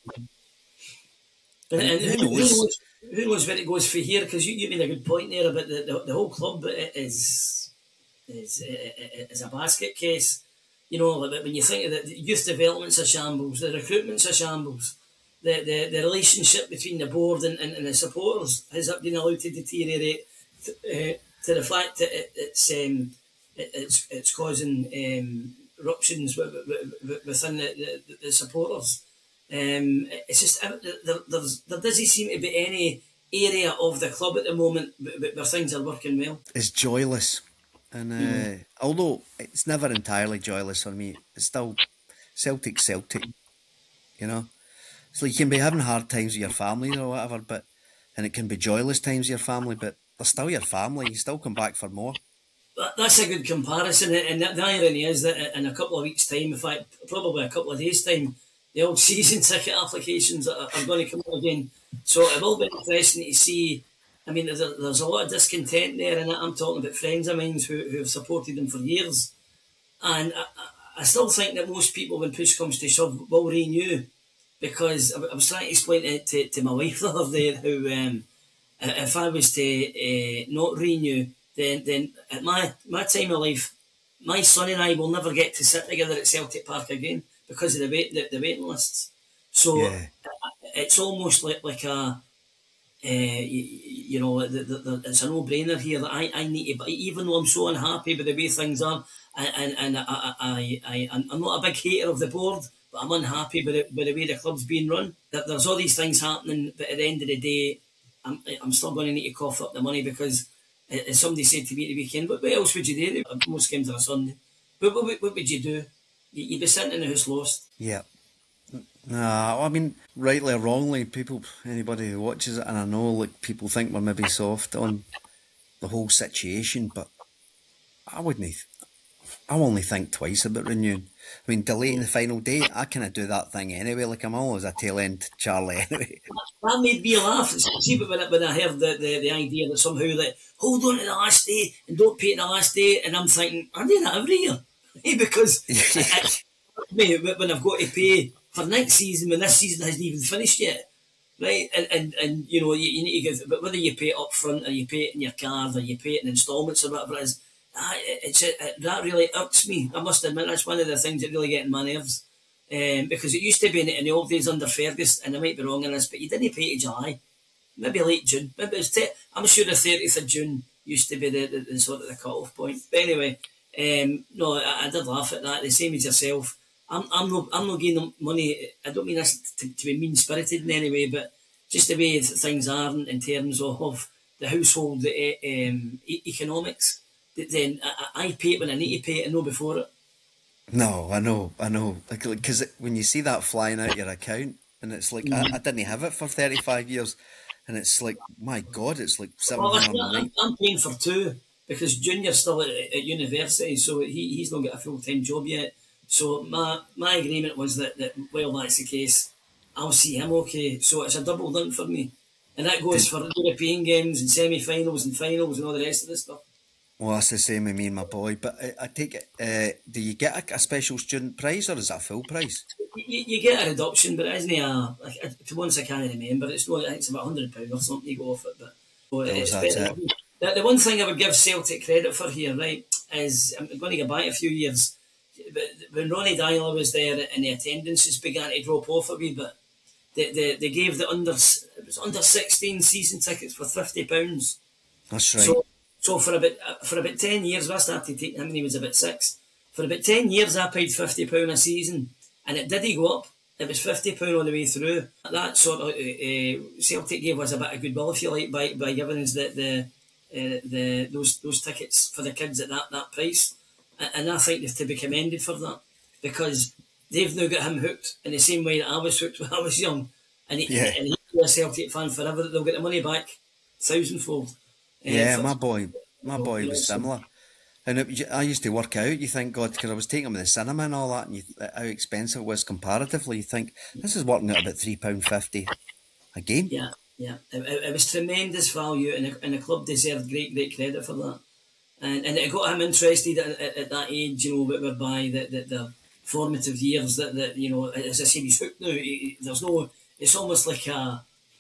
And, and who, who, knows, who knows where it goes for here? Because you, you made a good point there about the, the, the whole club is is is a basket case. You know, when you think of the youth development's a shambles, the recruitment's a shambles, the, the, the relationship between the board and, and, and the supporters has been allowed to deteriorate to, uh, to the fact that it, it's um, it, it's it's causing um, ruptions within the, the, the supporters. Um, it's just there, there's, there doesn't seem to be any area of the club at the moment where things are working well. It's joyless. And uh, mm. although it's never entirely joyless for me, it's still Celtic, Celtic, you know. It's like you can be having hard times with your family or whatever, but and it can be joyless times with your family, but they're still your family. You still come back for more. That, that's a good comparison, and the, the irony is that in a couple of weeks' time, in fact, probably a couple of days' time, the old season ticket applications are, are going to come out again. So it will be interesting to see. I mean, there's a, there's a lot of discontent there, and I'm talking about friends of mine who, who have supported them for years. And I, I still think that most people, when push comes to shove, will renew. Because I, I was trying to explain it to, to my wife the other day how um, if I was to uh, not renew, then then at my, my time of life, my son and I will never get to sit together at Celtic Park again because of the wait, the, the waiting lists. So yeah. It's almost like, like a... Uh, you, you know, the, the, the, it's a no-brainer here that I, I need to, even though I'm so unhappy with the way things are, and, and, and I, I, I, I'm not a big hater of the board, but I'm unhappy with, it, with the way the club's being run. That there's all these things happening, but at the end of the day, I'm, I'm still going to need to cough up the money because And somebody said to me at the weekend, what, what else would you do? Most games on a Sunday. But what, what, what would you do? You'd be sitting in the house lost. Yeah. Nah, I mean, rightly or wrongly, people, anybody who watches it, and I know like people think we're maybe soft on the whole situation, but I wouldn't. I'll only think twice about renewing. I mean, delaying the final day, I kind of do that thing anyway. Like, I'm always a tail end Charlie anyway. That made me laugh. See, but when I, when I heard the, the, the idea that somehow that hold on to the last day and don't pay it the last day, and I'm thinking, I do that every year. because I, I, when I've got to pay for next season, when this season hasn't even finished yet, right? And, and, and you know, you, you need to give, but whether you pay it up front or you pay it in your card or you pay it in instalments or whatever it is, that, it's, it, that really irks me. I must admit, that's one of the things that really get in my nerves. Um, because it used to be in, in the old days under Fergus, and I might be wrong in this, but you didn't pay to July, maybe late June. Maybe it's te- I'm sure the thirtieth of June used to be the, the, the sort of the cut-off point. But anyway, um, no, I, I did laugh at that. The same as yourself. I'm I'm not I'm not giving them money. I don't mean this to, to be mean spirited in any way, but just the way things are in terms of the household uh, um, e- economics. Then I, I pay it when I need to pay it and no before it. No, I know, I know. Because like, when you see that flying out your account, and it's like, mm. I, I didn't have it for thirty-five years, and it's like, my God, it's like seven hundred well, I'm, I'm paying for two, because Junior's still at, at university, so he, he's not got a full-time job yet. So my my agreement was that, that, well, that's the case, I'll see him okay. So it's a double done for me. And that goes for European games and semi-finals and finals and all the rest of the stuff. Well, that's the same with me and my boy. But I, I take it, uh, do you get a, a special student price, or is that a full price? You, you get a reduction, but it isn't a, like, to once I can't remember, it's not, I think it's about one hundred pounds or something you go off it. But well, it's that's better. It. The, the one thing I would give Celtic credit for here, right, is I'm going to go back a few years. But when Ronnie Dyler was there and the attendances began to drop off a wee bit, they, they, they gave the under it was under sixteen season tickets for fifty pounds. That's right. So, so for about for about ten years, I started taking him when he was about six. For about ten years, I paid fifty pounds a season, and it did go up. It was fifty pounds all the way through. That sort of uh, Celtic gave us a bit of goodwill, if you like, by by giving us the the uh, the those those tickets for the kids at that, that price. And I think they're to be commended for that, because they've now got him hooked in the same way that I was hooked when I was young. And, he, yeah. and he's a Celtic fan forever. They'll get the money back thousandfold. Yeah, uh, my boy, my boy was similar. And it, I used to work out, you think, God, because I was taking him to the cinema and all that, and you, how expensive it was comparatively, you think, this is working out about three pounds fifty a game. Yeah, yeah. It, it, it was tremendous value, and the, and the club deserved great, great credit for that. And and it got him interested at, at, at that age, you know, whereby the, the, the formative years that, that, you know, as I said, he's hooked now. He, there's no, it's almost like a, uh,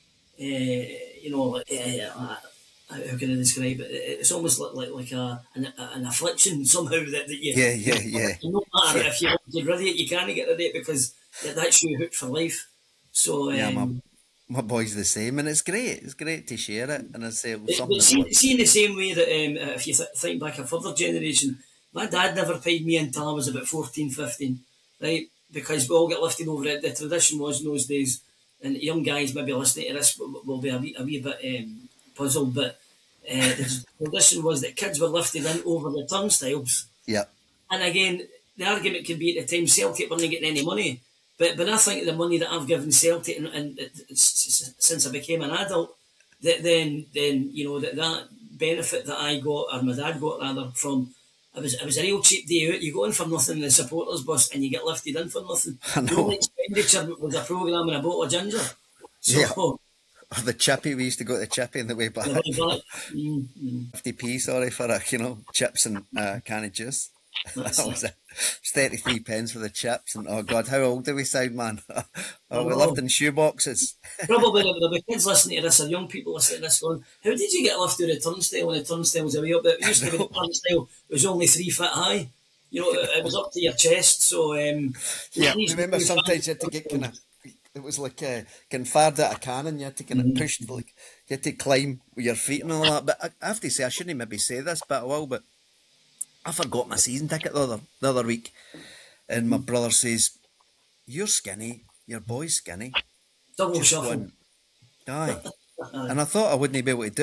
you know, like, uh, how can I describe it? It's almost like like, like a an, an affliction somehow that, that you, yeah, yeah, yeah. No matter yeah. if you want to get rid of it, you can't get rid of it, because that's you hooked for life. So, um, yeah, my, my boy's the same, and it's great. It's great to share it, and I say well, something. But see, see, in the same way that um, if you th- think back a further generation, my dad never paid me until I was about fourteen, fifteen, right? Because we all get lifted over it. The tradition was in those days, and young guys maybe listening to this will, will be a wee, a wee bit um, puzzled, but uh, the tradition was that kids were lifted in over the turnstiles. Yeah. And again, the argument could be at the time Celtic weren't getting any money. But but I think the money that I've given Celtic and, and since I became an adult, that then then you know that that benefit that I got, or my dad got rather, from it was it was a real cheap day out. You go in for nothing in the supporters bus and you get lifted in for nothing. I know. The only expenditure was a programme and a bottle of ginger. So, yeah. Or the chippy, we used to go to the chippy on the way back. Mm-hmm. fifty p, sorry, for a, you know, chips and a uh, can of juice. That was it. It's thirty-three pence for the chips, and oh God, how old do we sound, man? Oh, we lived in shoe boxes. Probably there'll be kids listening to this, or young people listening to this going, how did you get lifted to the turnstile when the turnstile was away up there? It used to be the turnstile was only three foot high. You know, it, it was up to your chest, so... Um, yeah, I remember sometimes you had to get kind of... It was like uh, getting fired at a cannon, you had to kind of mm-hmm. push, like, you had to climb with your feet and all that. But I, I have to say, I shouldn't maybe say this, but I will, but I forgot my season ticket the other, the other week, and my brother says, you're skinny, your boy's skinny. Double shuffle. One. Aye. And I thought I wouldn't be able to do it.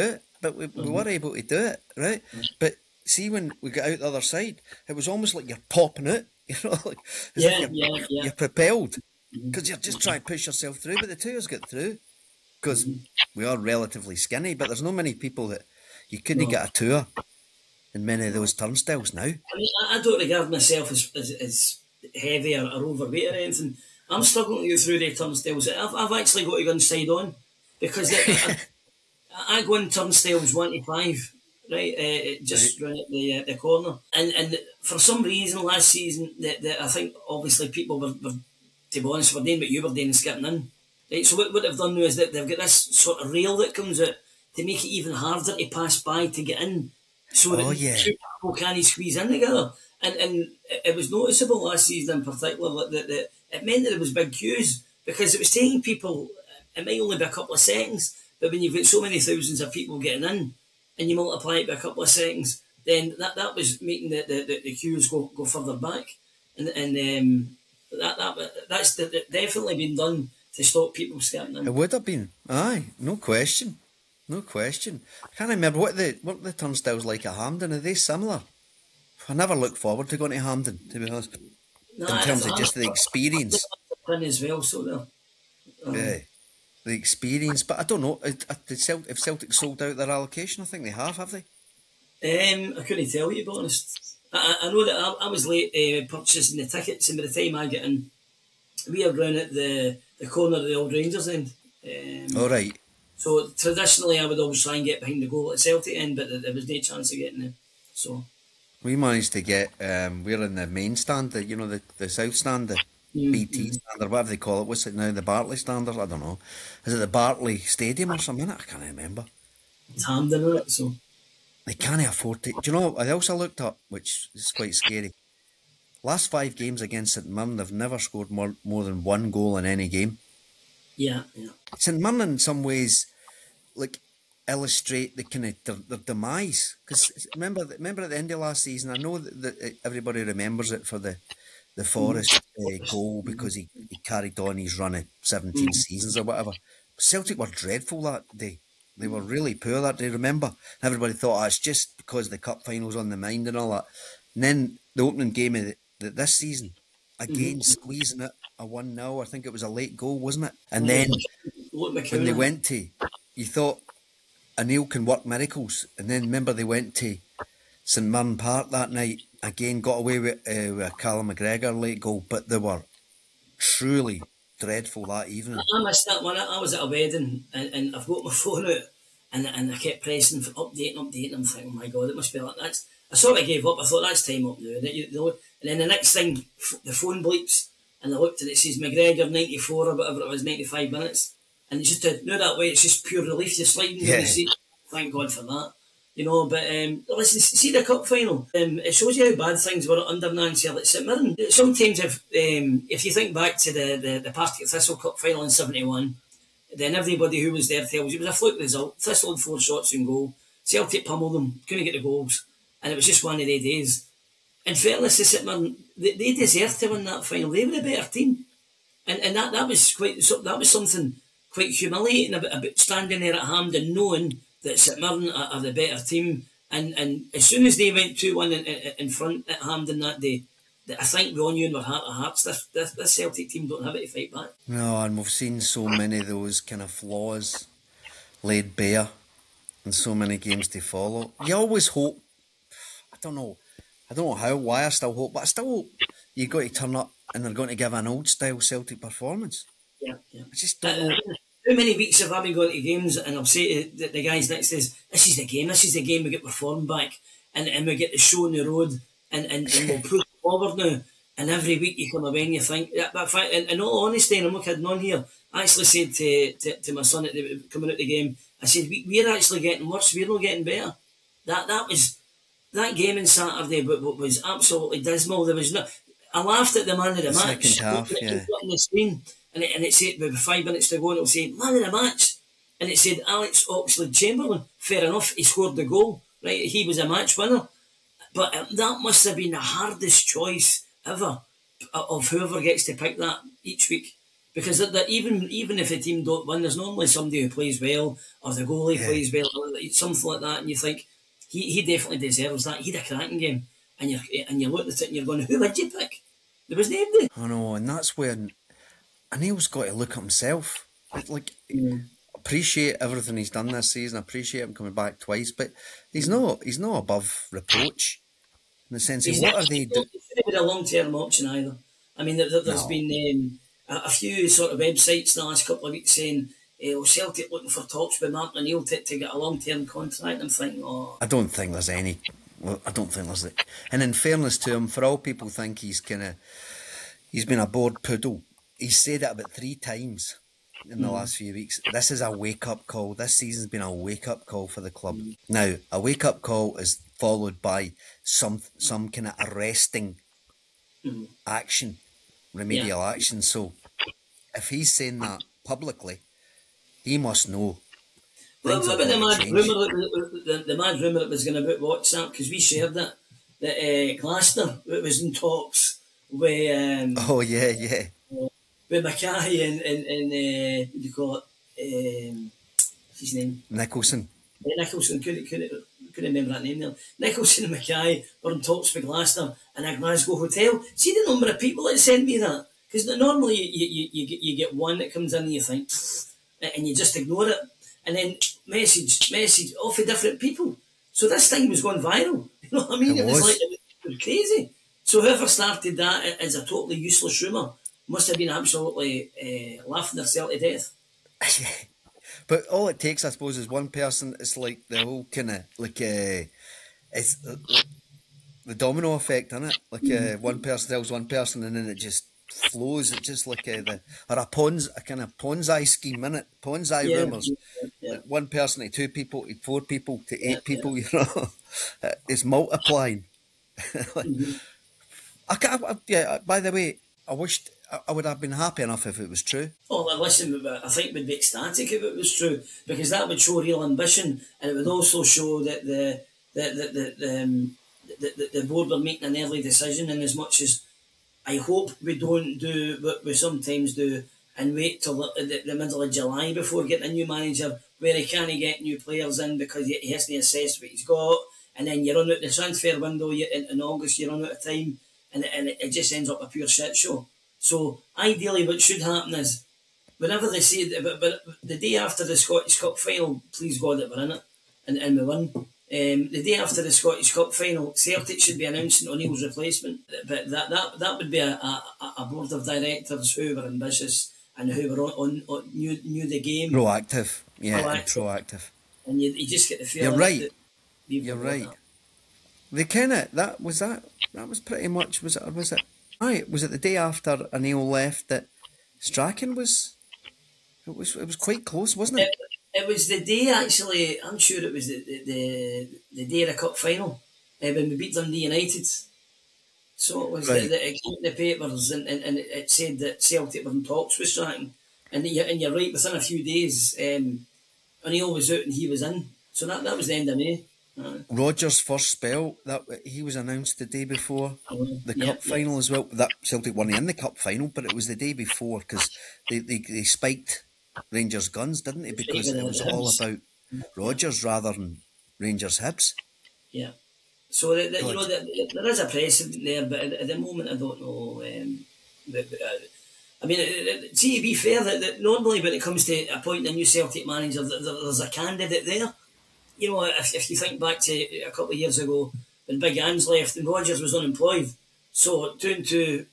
but we, we Mhm. were able to do it, right? But see, when we got out the other side, it was almost like you're popping out, you know, like, it's Yeah, like you're, yeah, yeah. you're propelled Mhm. because you're just trying to push yourself through. But the two of us get through because Mhm. we are relatively skinny. But there's not many people that you couldn't No. get a tour in many of those turnstiles now. I mean, I, I don't regard myself as, as, as heavy or, or overweight or anything. I'm struggling to get through the turnstiles. I've, I've actually got to go inside on because I, I, I go in turnstiles one to five, right? Uh, just right. Round at the uh, the corner, and and for some reason last season, that, that I think obviously people were, were, to be honest, were doing what you were doing and skipping in, right? So what, what they've done now is that they've got this sort of rail that comes out to make it even harder to pass by to get in, so that Oh, yeah. two people can't squeeze in together. And and it was noticeable last season in particular that, that it meant that there was big queues because it was taking people. It might only be a couple of seconds, but when you've got so many thousands of people getting in, and you multiply it by a couple of seconds, then that, that was making the, the, the, the queues go, go further back, and and um, that that that's the, the definitely been done to stop people skipping in. It would have been, aye, no question, no question. I can't remember what the what the turnstiles like at Hampden. Are they similar? I never look forward to going to Hampden, to be honest. No, In terms I've- of just the experience, I've as well, so there. Um, yeah, the experience. But I don't know. It- it- Did Celt- If Celtic sold out their allocation, I think they have. Have they? Um, I couldn't tell you, to be honest. I, I I know that I, I was late uh, purchasing the tickets, and by the time I get in, we are down at the, the corner of the Old Rangers end. Um, All right. So traditionally, I would always try and get behind the goal at Celtic end, but there, there was no chance of getting there. So We managed to get. Um, we're in the main stand, the you know the the south stand, the Mm, B T stand or whatever they call it. What's it now? The Bartley stand or I don't know. Is it the Bartley Stadium or something? I can't remember. it's Hampden on it, so They can't afford to. Do you know what I also looked up, which is quite scary? Last five games against St Mirren, they've never scored more more than one goal in any game. yeah, yeah. St Mirren, in some ways, like illustrate the kind of their, their demise. Because remember, remember at the end of last season, I know that, that everybody remembers it for the the Forest uh, goal because he, he carried on his run of seventeen Mm. seasons or whatever. Celtic were dreadful that day. They were really poor that day, remember? Everybody thought, oh, it's just because the cup final's on the mind and all that. And then the opening game of the, the, this season, again Mhm. squeezing it a one nil. I think it was a late goal, wasn't it? And then Look, when they McCown. went to, you thought O'Neill can work miracles. And then remember they went to St Mirren Park that night, again got away with, uh, with a Callum McGregor late goal, but they were truly dreadful that evening. I missed that one. I I was at a wedding and, and I've got my phone out and and I kept pressing for updating, updating. I'm thinking, oh my God, it must be like that's. I sort of gave up. I thought that's time up now. And, it, you know, and then the next thing, f- the phone bleeps and I looked and it says McGregor ninety-four or whatever it was, ninety-five minutes. And it's just to know that way, it's just pure relief. You're sliding down Yeah. the seat. Thank God for that. You know, but um, listen, see the cup final. Um, it shows you how bad things were under Nancy at St Mirren. Sometimes, if um, if you think back to the the, the Partick Thistle Cup final in seventy-one, then everybody who was there tells you it was a fluke result. Thistle had four shots in goal. Celtic pummeled them, couldn't get the goals, and it was just one of their days. In fairness to St Mirren, they, they deserved to win that final. They were a better team, and and that, that was quite so- that was something quite humiliating about, about standing there at Hampden knowing that St Mirren are, are the better team, and, and as soon as they went two one in, in, in front at Hampden that day, that I think we all knew in our heart of hearts this, this this Celtic team don't have it to fight back. No, and we've seen so many of those kind of flaws laid bare in so many games to follow. You always hope, I don't know, I don't know how, why I still hope, but I still hope you've got to turn up and they're going to give an old style Celtic performance. Yeah, yeah. I just don't know. Uh, how many weeks have I been going to games and I'll say to the, the guys next to us, this is the game, this is the game, we get our form back and, and we get the show on the road and, and, and we'll push forward now. And every week you come away and you think, yeah, but fact, in, in all honesty, and I'm not kidding on here, I actually said to, to, to my son at the, coming out the game, I said, we, we're actually getting worse, we're not getting better. That that was, that game on Saturday but, but was absolutely dismal. There was no, I laughed at the man of the, The match. second half, It yeah. came up on the screen. And it, and it said, with five minutes to go, and it'll say, man of the match. And it said, Alex Oxlade-Chamberlain. Fair enough, he scored the goal. Right, he was a match winner. But um, that must have been the hardest choice ever of whoever gets to pick that each week. Because that, that even even if a team don't win, there's normally somebody who plays well, or the goalie Yeah. plays well, or something like that, and you think he, he definitely deserves that. He had a cracking game, and you and you look at it and you're going, who would you pick? There was nobody. I know, and that's where Anil's got to look at himself. Like, Mm. appreciate everything he's done this season. Appreciate him coming back twice, but he's not. He's not above reproach in the sense of He's what not, are they he's doing? not been a long term option either. I mean, there, there- there's No. been um, a, a few sort of websites the last couple of weeks saying, eh, oh, Celtic looking for talks with Martin O'Neill to, to get a long term contract. I'm thinking, oh, I don't think there's any. Well, I don't think there's. And in fairness to him, for all people think he's kind of, he's been a bored poodle. He's said it about three times in the last few weeks. This is a wake up call. This season's been a wake up call for the club. Now, a wake up call is followed by some some kind of arresting Mhm. action, remedial action. So, if he's saying that publicly, he must know. Well, Things are maybe the going to mad change. rumour, that- the, the mad rumour that was going about WhatsApp, because we shared it, that uh, Glasner was in talks with, um, Oh yeah, yeah. with Mackay and, and, and uh, what do you call it? Um, what's his name? Nicholson. Uh, Nicholson, couldn't, couldn't, couldn't remember that name there. Nicholson and Mackay were in talks with Glasner and a Glasgow hotel. See the number of people that send me that? Because normally you, you, you, get, you get one that comes in and you think, "Pfft," and you just ignore it. And then message, message, off of different people. So this thing was going viral. You know what I mean? It It, was was. like, it was, it was crazy. So whoever started that as a totally useless rumour must have been absolutely uh, laughing themselves to death. But all it takes, I suppose, is one person. It's like the whole kind of like uh, it's uh, the domino effect, isn't it? Like uh, one person tells one person, and then it just flows. It's just like uh, the or a Ponzi, a kind of Ponzi scheme, isn't it? Ponzi Yeah, rumours. yeah. Like one person to two people to four people to eight Yeah, people. You know, it's multiplying. Mm-hmm. I can't. I, yeah. By the way, I wished I, I would have been happy enough if it was true. Oh, well, listen, I think we'd be ecstatic if it was true, because that would show real ambition, and it would also show that the the the the, the, um, the, the, the board were making an early decision. And as much as I hope we don't do what we sometimes do and wait till the, the, the middle of July before getting a new manager, where he can't get new players in because he, he has to assess what he's got, and then you run out the transfer window you, in, in August, you run out of time, and, and it just ends up a pure shit show. So ideally what should happen is, whenever they say, but, but the day after the Scottish Cup final, please God that we're in it, and, and we win, um, the day after the Scottish Cup final, Celtic should be announcing O'Neill's replacement. But that that, that would be a, a, a board of directors who were ambitious and who were on, on, on knew, knew the game. Proactive, yeah, and Proactive. proactive. And you, you just get the feeling You're right. that they've You're got right. that. They kind of that was that that was pretty much was it or was it right? Was it the day after O'Neill left that Strachan was? It was it was quite close, wasn't it? It, it was the day, actually, I'm sure it was the the, the, the day of the cup final, uh, when we beat Dundee United. So it was Right. the, the, it came in the papers, and, and, and it said that Celtic were in talks with Strachan. And, you, and you're right, within a few days, um, O'Neill was out and he was in. So that, that was the end of May. Uh, Rogers' first spell that he was announced the day before the yeah, cup yeah. final as well. That Celtic weren't in the cup final, but it was the day before because they, they they spiked Rangers' guns, didn't they? Because it was all about Rogers rather than Rangers' Hibs. Yeah. So the, the, you Good. know, the, there is a precedent there, but at, at the moment I don't know. Um, but, but, uh, I mean, uh, uh, see, to be fair, that, that normally when it comes to appointing a new Celtic manager, there, there- there's a candidate there. You know, if, if you think back to a couple of years ago when Big Ange left and Rodgers was unemployed, so two and two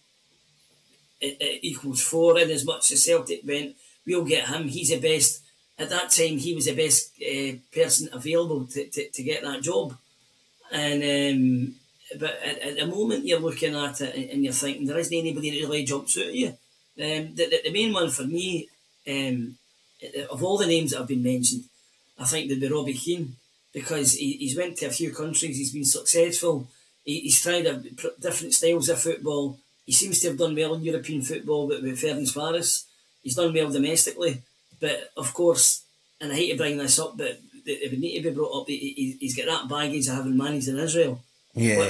it, it equals four, and as much as Celtic went, we'll get him. He's the best. At that time, he was the best uh, person available to, to, to get that job. And um, but at, at the moment you're looking at it and, and you're thinking there isn't anybody that really jumps out at you. Um, the, the, the main one for me, um, of all the names that have been mentioned, I think would be Robbie Keane, because he, he's went to a few countries, he's been successful, he, he's tried a, different styles of football. He seems to have done well in European football, but with Ferencváros, he's done well domestically. But of course, and I hate to bring this up, but it would need to be brought up. He, he, he's got that baggage of having managed in Israel. Yeah. Which,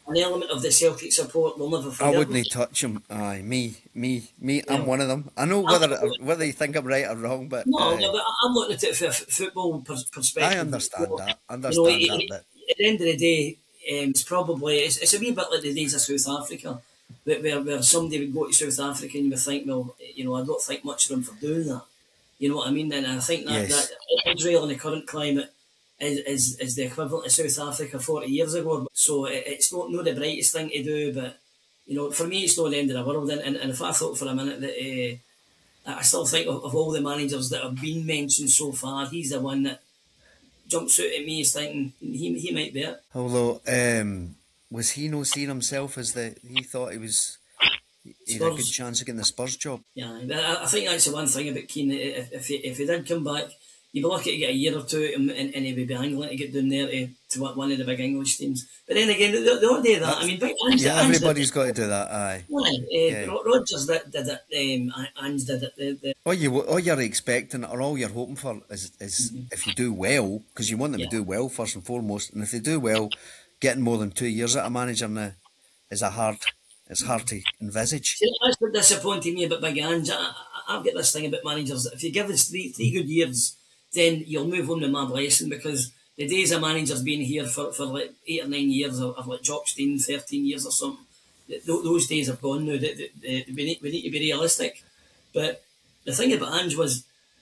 an element of the Celtic support will never forget. I wouldn't touch him. Aye, me, me, me. Yeah. I'm one of them. I know whether whether you think I'm right or wrong, but no, uh, no, but I'm looking at it from a f- football pers- perspective. I understand you know, that. Understand you know, that it, bit. At the end of the day, um, it's probably it's, it's a wee bit like the days of South Africa, where, where where somebody would go to South Africa and you would think, well, you know, I don't think much of them for doing that. You know what I mean? And I think that, Yes. that Israel in the current climate is, is, is the equivalent of South Africa forty years ago. So it, it's not, not the brightest thing to do, but, you know, for me, it's not the end of the world. And, and, and if I thought for a minute that uh, I still think of, of all the managers that have been mentioned so far, he's the one that jumps out at me as thinking he, he might be it. Although, um, was he no seeing himself as the he thought he was? He had a good chance of getting the Spurs job. Yeah, I, I think that's the one thing about Keane. If if he, if he did come back, you'd be lucky to get a year or two, and, and, and he would be angling to get down there to, to one of the big English teams. But then again, they, they don't do that. That's, I mean, big Ange, yeah, Ange everybody's did, got to do that. Aye. Aye, uh, yeah. Rodgers did, did it. Um, Ange did it. The, the, all you all you're expecting or all you're hoping for is is mm-hmm. if you do well, because you want them yeah. to do well first and foremost, and if they do well, getting more than two years at a manager now is a hard. It's hard to envisage. See, that's what disappointed me about Big Ange. I, I, I've got this thing about managers that if you give us three three good years, then you'll move on to my blessing, because the days of managers being here for, for like eight or nine years, or, or like Jock Stein, thirteen years or something, th- those days have gone now. They, they, they, we, need, we need to be realistic. But the thing about Ange was,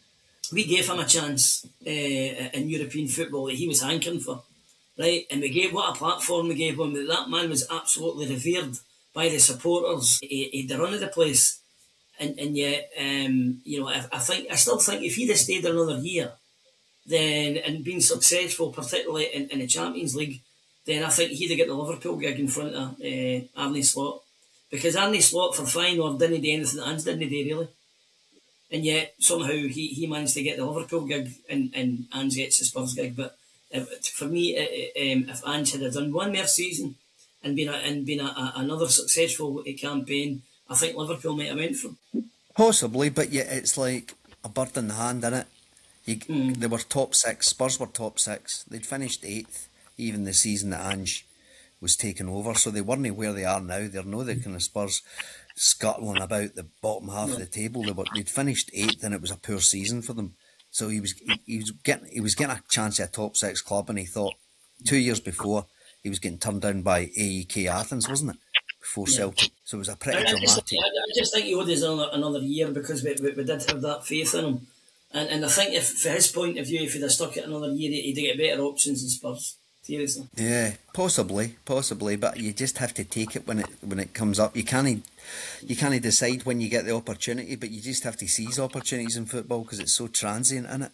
we gave him a chance uh, in European football that he was hankering for, right? And we gave, what a platform we gave him. That man was absolutely revered by the supporters. He, he'd the run of the place, and and yet um, you know I, I think I still think if he'd have stayed another year, then and been successful, particularly in, in the Champions League, then I think he'd have got the Liverpool gig in front of uh, Arne Slot, because Arne Slot for Feyenoord didn't do anything that Ange didn't do really, and yet somehow he, he managed to get the Liverpool gig and and Ange gets the Spurs gig. But if, for me, uh, um, if Ange had done one more season and been a, and been a, a, another successful campaign, I think Liverpool might have went for him. Possibly, but yet it's like a bird in the hand, innit? You, mm. They were top six, Spurs were top six. They'd finished eighth, even the season that Ange was taken over, so they weren't where they are now. They're no the kind of Spurs scuttling about the bottom half no. of the table. They were, they'd finished eighth, and it was a poor season for them. So he was he, he was getting he was getting a chance at a top six club, and he thought two years before he was getting turned down by A E K Athens, wasn't it? Before yeah. Celtic. So it was a pretty I, I dramatic... Just, I, I just think he owed us another, another year, because we, we, we did have that faith in him. And and I think if, from his point of view, if he'd have stuck it another year, he'd get better options in Spurs. Seriously. Yeah, possibly, possibly. But you just have to take it when it when it comes up. You can't, you can't decide when you get the opportunity, but you just have to seize opportunities in football, because it's so transient, isn't it?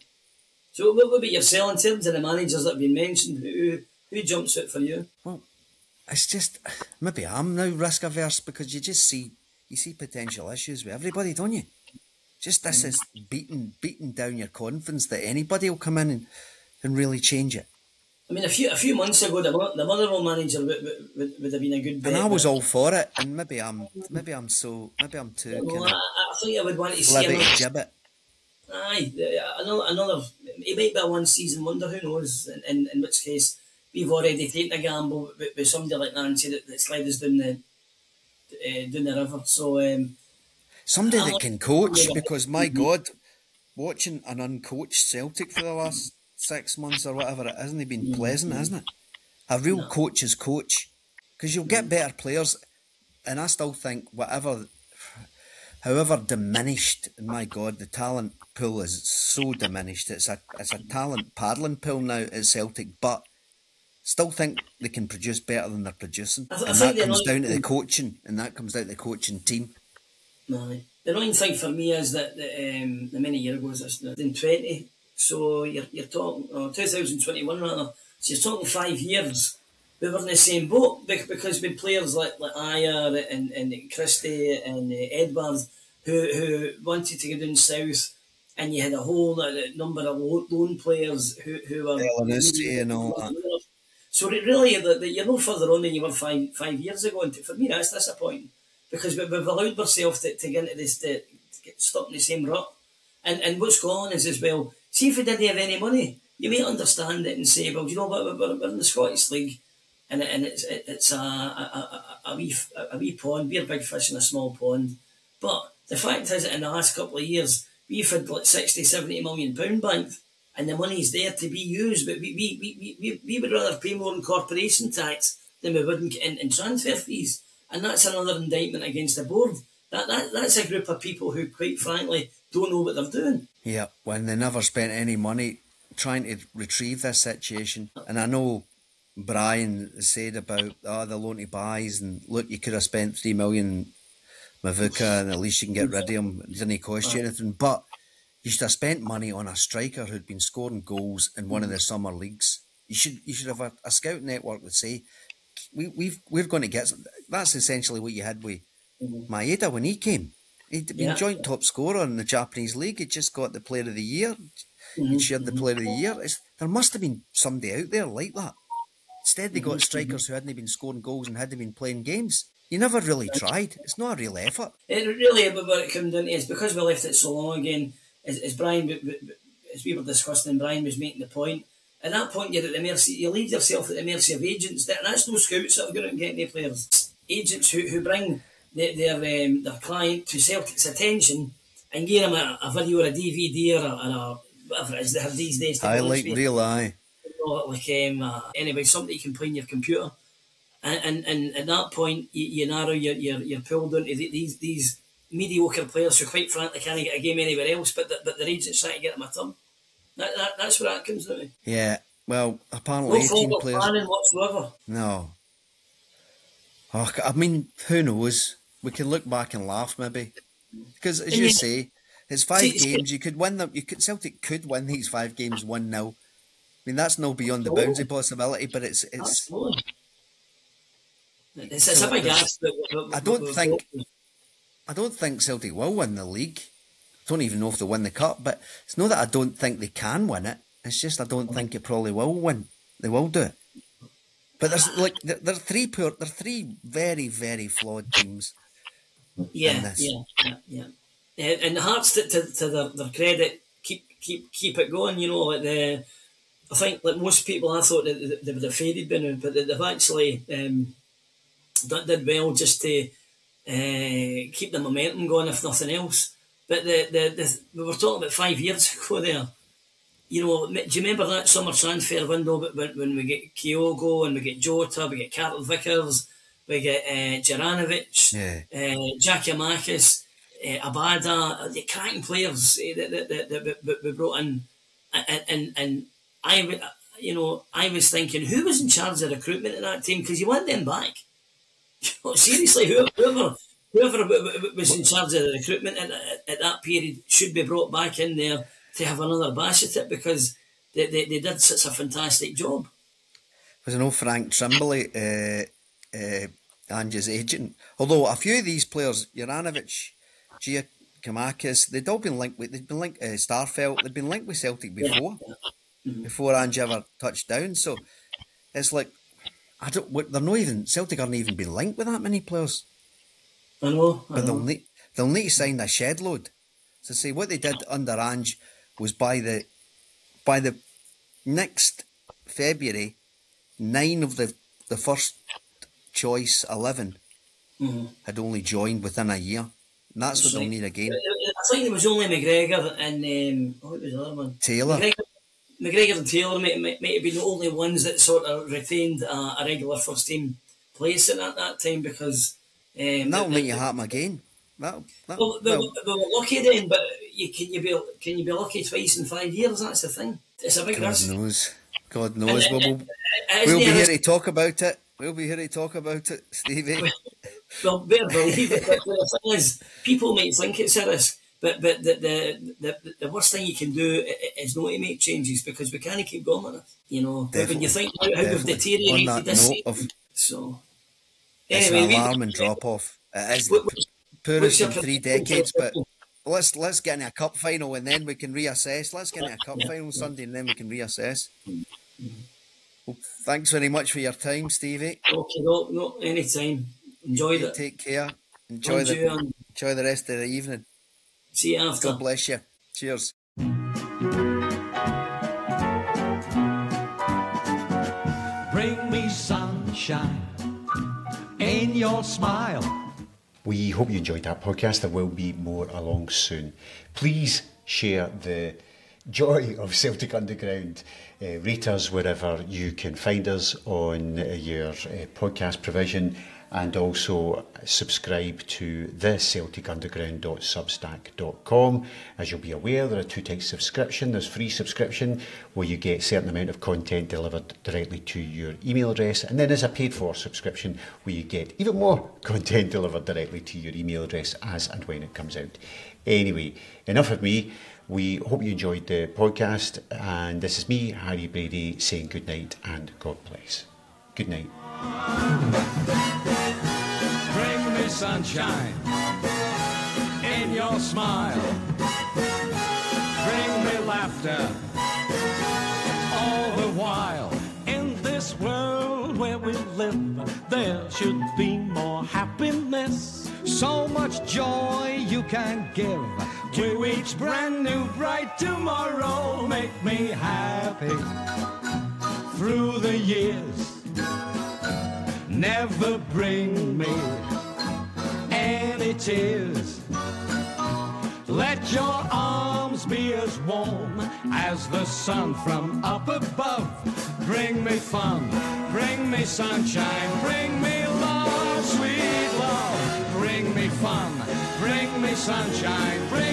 So what would be yourself in terms of the managers that have been mentioned? Who who jumps out for you? Well, it's just, maybe I'm now risk averse, because you just see you see potential issues with everybody, don't you? Just this is beating beating down your confidence that anybody will come in and, and really change it. I mean, a few a few months ago, the, the Motherwell manager would, would, would have been a good bet. And I was all for it, and maybe I'm maybe I'm so maybe I'm too. Well, I, I think I would want to see another gibbet. Aye, another another. It might be a one season wonder. Who knows? In, in, in which case, we've already taken a gamble with, with somebody like Nancy that, that slid us down the uh, down the river. So um, somebody I'm that can coach, because my God, watching an uncoached Celtic for the last six months or whatever, it hasn't been mm-hmm. pleasant, hasn't it? A real no. coach's coach, because you'll get better players, and I still think whatever, however diminished, my God, the talent pool is so diminished. It's a it's a talent paddling pool now at Celtic, but still think they can produce better than they're producing, th- and that comes down to the coaching, and that comes down to the coaching team. No, the annoying thing for me is that the, um, the many years ago was in twenty. So you're you're talking oh, twenty twenty-one rather. So you're talking five years. We were in the same boat because with players like like Ayer and and Christie and uh, Edwards who who wanted to go down south, and you had a whole number of loan players who who were Elyounoussi and all that. So really, the, the, you're no further on than you were five five years ago. And for me, that's disappointing, because we, we've allowed ourselves to, to get into this to, to get stuck in the same rut. And and what's going on is as well. See, if we didn't have any money, you might understand it and say, well, you know what, we're, we're in the Scottish League, and and it's it, it's a a, a, a wee a wee pond. We're big fish in a small pond, but the fact is that in the last couple of years we've had like sixty, seventy million pound banked, and the money's there to be used, but we we, we, we, we would rather pay more in corporation tax than we would in, in transfer fees, and that's another indictment against the board. That, that that's a group of people who, quite frankly, don't know what they're doing. Yeah, when they never spent any money trying to retrieve this situation. And I know Brian said about, oh, the loan to buys, and look, you could have spent three million Mavuka and at least you can get rid of him. It didn't cost you anything. But you should have spent money on a striker who'd been scoring goals in one of the summer leagues. You should you should have a, a scout network that say, we, we've, we're going to get some. That's essentially what you had with Maeda when he came. He'd been yeah. joint top scorer in the Japanese league. He just got the player of the year. Mm-hmm. He shared the player of the year. It's, there must have been somebody out there like that. Instead, they got mm-hmm. strikers who hadn't been scoring goals and hadn't been playing games. You never really tried. It's not a real effort. It really, but what it comes down to is because we left it so long again, as, as Brian, as we were discussing, and Brian was making the point, at that point you're at the mercy, you leave yourself at the mercy of agents. That, that's no scouts that are going out and getting any players. Agents who, who bring their their, um, their client to Celtic's attention and give them a, a video or a D V D or a, or a whatever it is they have these days. I like real eye. Like um, uh, anyway, something you can play on your computer, and and, and at that point you, you narrow your your your pool down to these these mediocre players who quite frankly can't get a game anywhere else, but the, but their agents trying to get them a turn. That, that that's what that comes down to. Yeah, well, apparently no eighteen players. Planning whatsoever. No. Oh, I mean, who knows? We can look back and laugh maybe, because as you say, it's five see, games. You could win them. You could Celtic could win these five games one nil. I mean, that's no beyond the bounds of possibility, but it's it's. It's, it's so a big ask. I don't think. I don't think Celtic will win the league. I don't even know if they'll win the cup, but it's not that I don't think they can win it. It's just I don't think it probably will win. They will do it. But there's like there, there are three poor, there are three very very flawed teams. Yeah, yeah, yeah, yeah. And Hearts, to, to, to their, their credit, keep keep keep it going. You know, like the, I think like most people, I thought that they would have faded by now, but they've actually um, done, did well just to uh, keep the momentum going, if nothing else. But the, the the we were talking about five years ago there. You know, do you remember that summer transfer window when, when we get Kyogo and we get Jota, we get Carter Vickers, we get uh, Juranovic, yeah. uh, Giakoumakis, uh, Abada, the cracking players uh, that, that, that, that, that we brought in. And, and, and I, you know, I was thinking, who was in charge of recruitment in that team? Because you want them back. Seriously, whoever, whoever, whoever was in charge of the recruitment at, at that period should be brought back in there to have another bash at it, because they, they, they did such a fantastic job. Was an old Frank Trimbley, uh, uh, Ange's agent. Although a few of these players, Juranovic, Giakoumakis, they'd all been linked with, they'd been linked, uh, Starfelt, they'd been linked with Celtic before, yeah. Mm-hmm. before Ange ever touched down. So it's like, I don't, they're not even, Celtic aren't even been linked with that many players. I know. I but know. they'll need, they'll need to sign a shed load. So say what they did under Ange was by the by the next February, nine of the, the first choice eleven mm-hmm. had only joined within a year. And that's, that's what right. they'll need again. I think there was only McGregor and um, what was the other one? Taylor. McGregor, McGregor and Taylor might, might, might have been the only ones that sort of retained a, a regular first team place at that, that time, because um, that'll make you happen again. That'll, that'll, well, well, we were lucky then, but you, can you be can you be lucky twice in five years? That's the thing. It's a big God risk. knows. God knows. And, we'll, and, we'll, we'll be here to talk about it. We'll be here to talk about it, Stevie. Well, better believe it. But the thing is, people might think it's a risk, but but the the, the, the worst thing you can do is not to make changes, because we can't keep going with it. You know, definitely, when you think how, how we've deteriorated this season. Of, so, it's anyway, an alarming drop off. It is what, the poorest in three decades, but let's let's get in a cup final and then we can reassess. Let's get in a cup yeah. final Sunday and then we can reassess. Mm-hmm. Well, thanks very much for your time, Stevie. Okay, no, no, anytime. Enjoyed you it. Take care. Enjoy Thank the you, um, enjoy the rest of the evening. See you after. God bless you. Cheers. Bring me sun sunshine in your smile. We hope you enjoyed that podcast. There will be more along soon. Please share the joy of Celtic Underground. Uh, rate us wherever you can find us on uh, your uh, podcast provision, and also subscribe to the celtic underground dot substack dot com. As you'll be aware, there are two types of subscription. There's free subscription, where you get a certain amount of content delivered directly to your email address, and then there's a paid for subscription, where you get even more content delivered directly to your email address as and when it comes out. Anyway, enough of me. We hope you enjoyed the podcast, and this is me, Harry Brady, saying good night and God bless. Good night. Bring me sunshine in your smile. Bring me laughter all the while. In this world where we live, there should be more happiness. So much joy you can give to each brand new bright tomorrow. Make me happy through the years. Never bring me any tears. Let your arms be as warm as the sun from up above. Bring me fun, bring me sunshine, bring me love, sweet love. Bring me fun, bring me sunshine, bring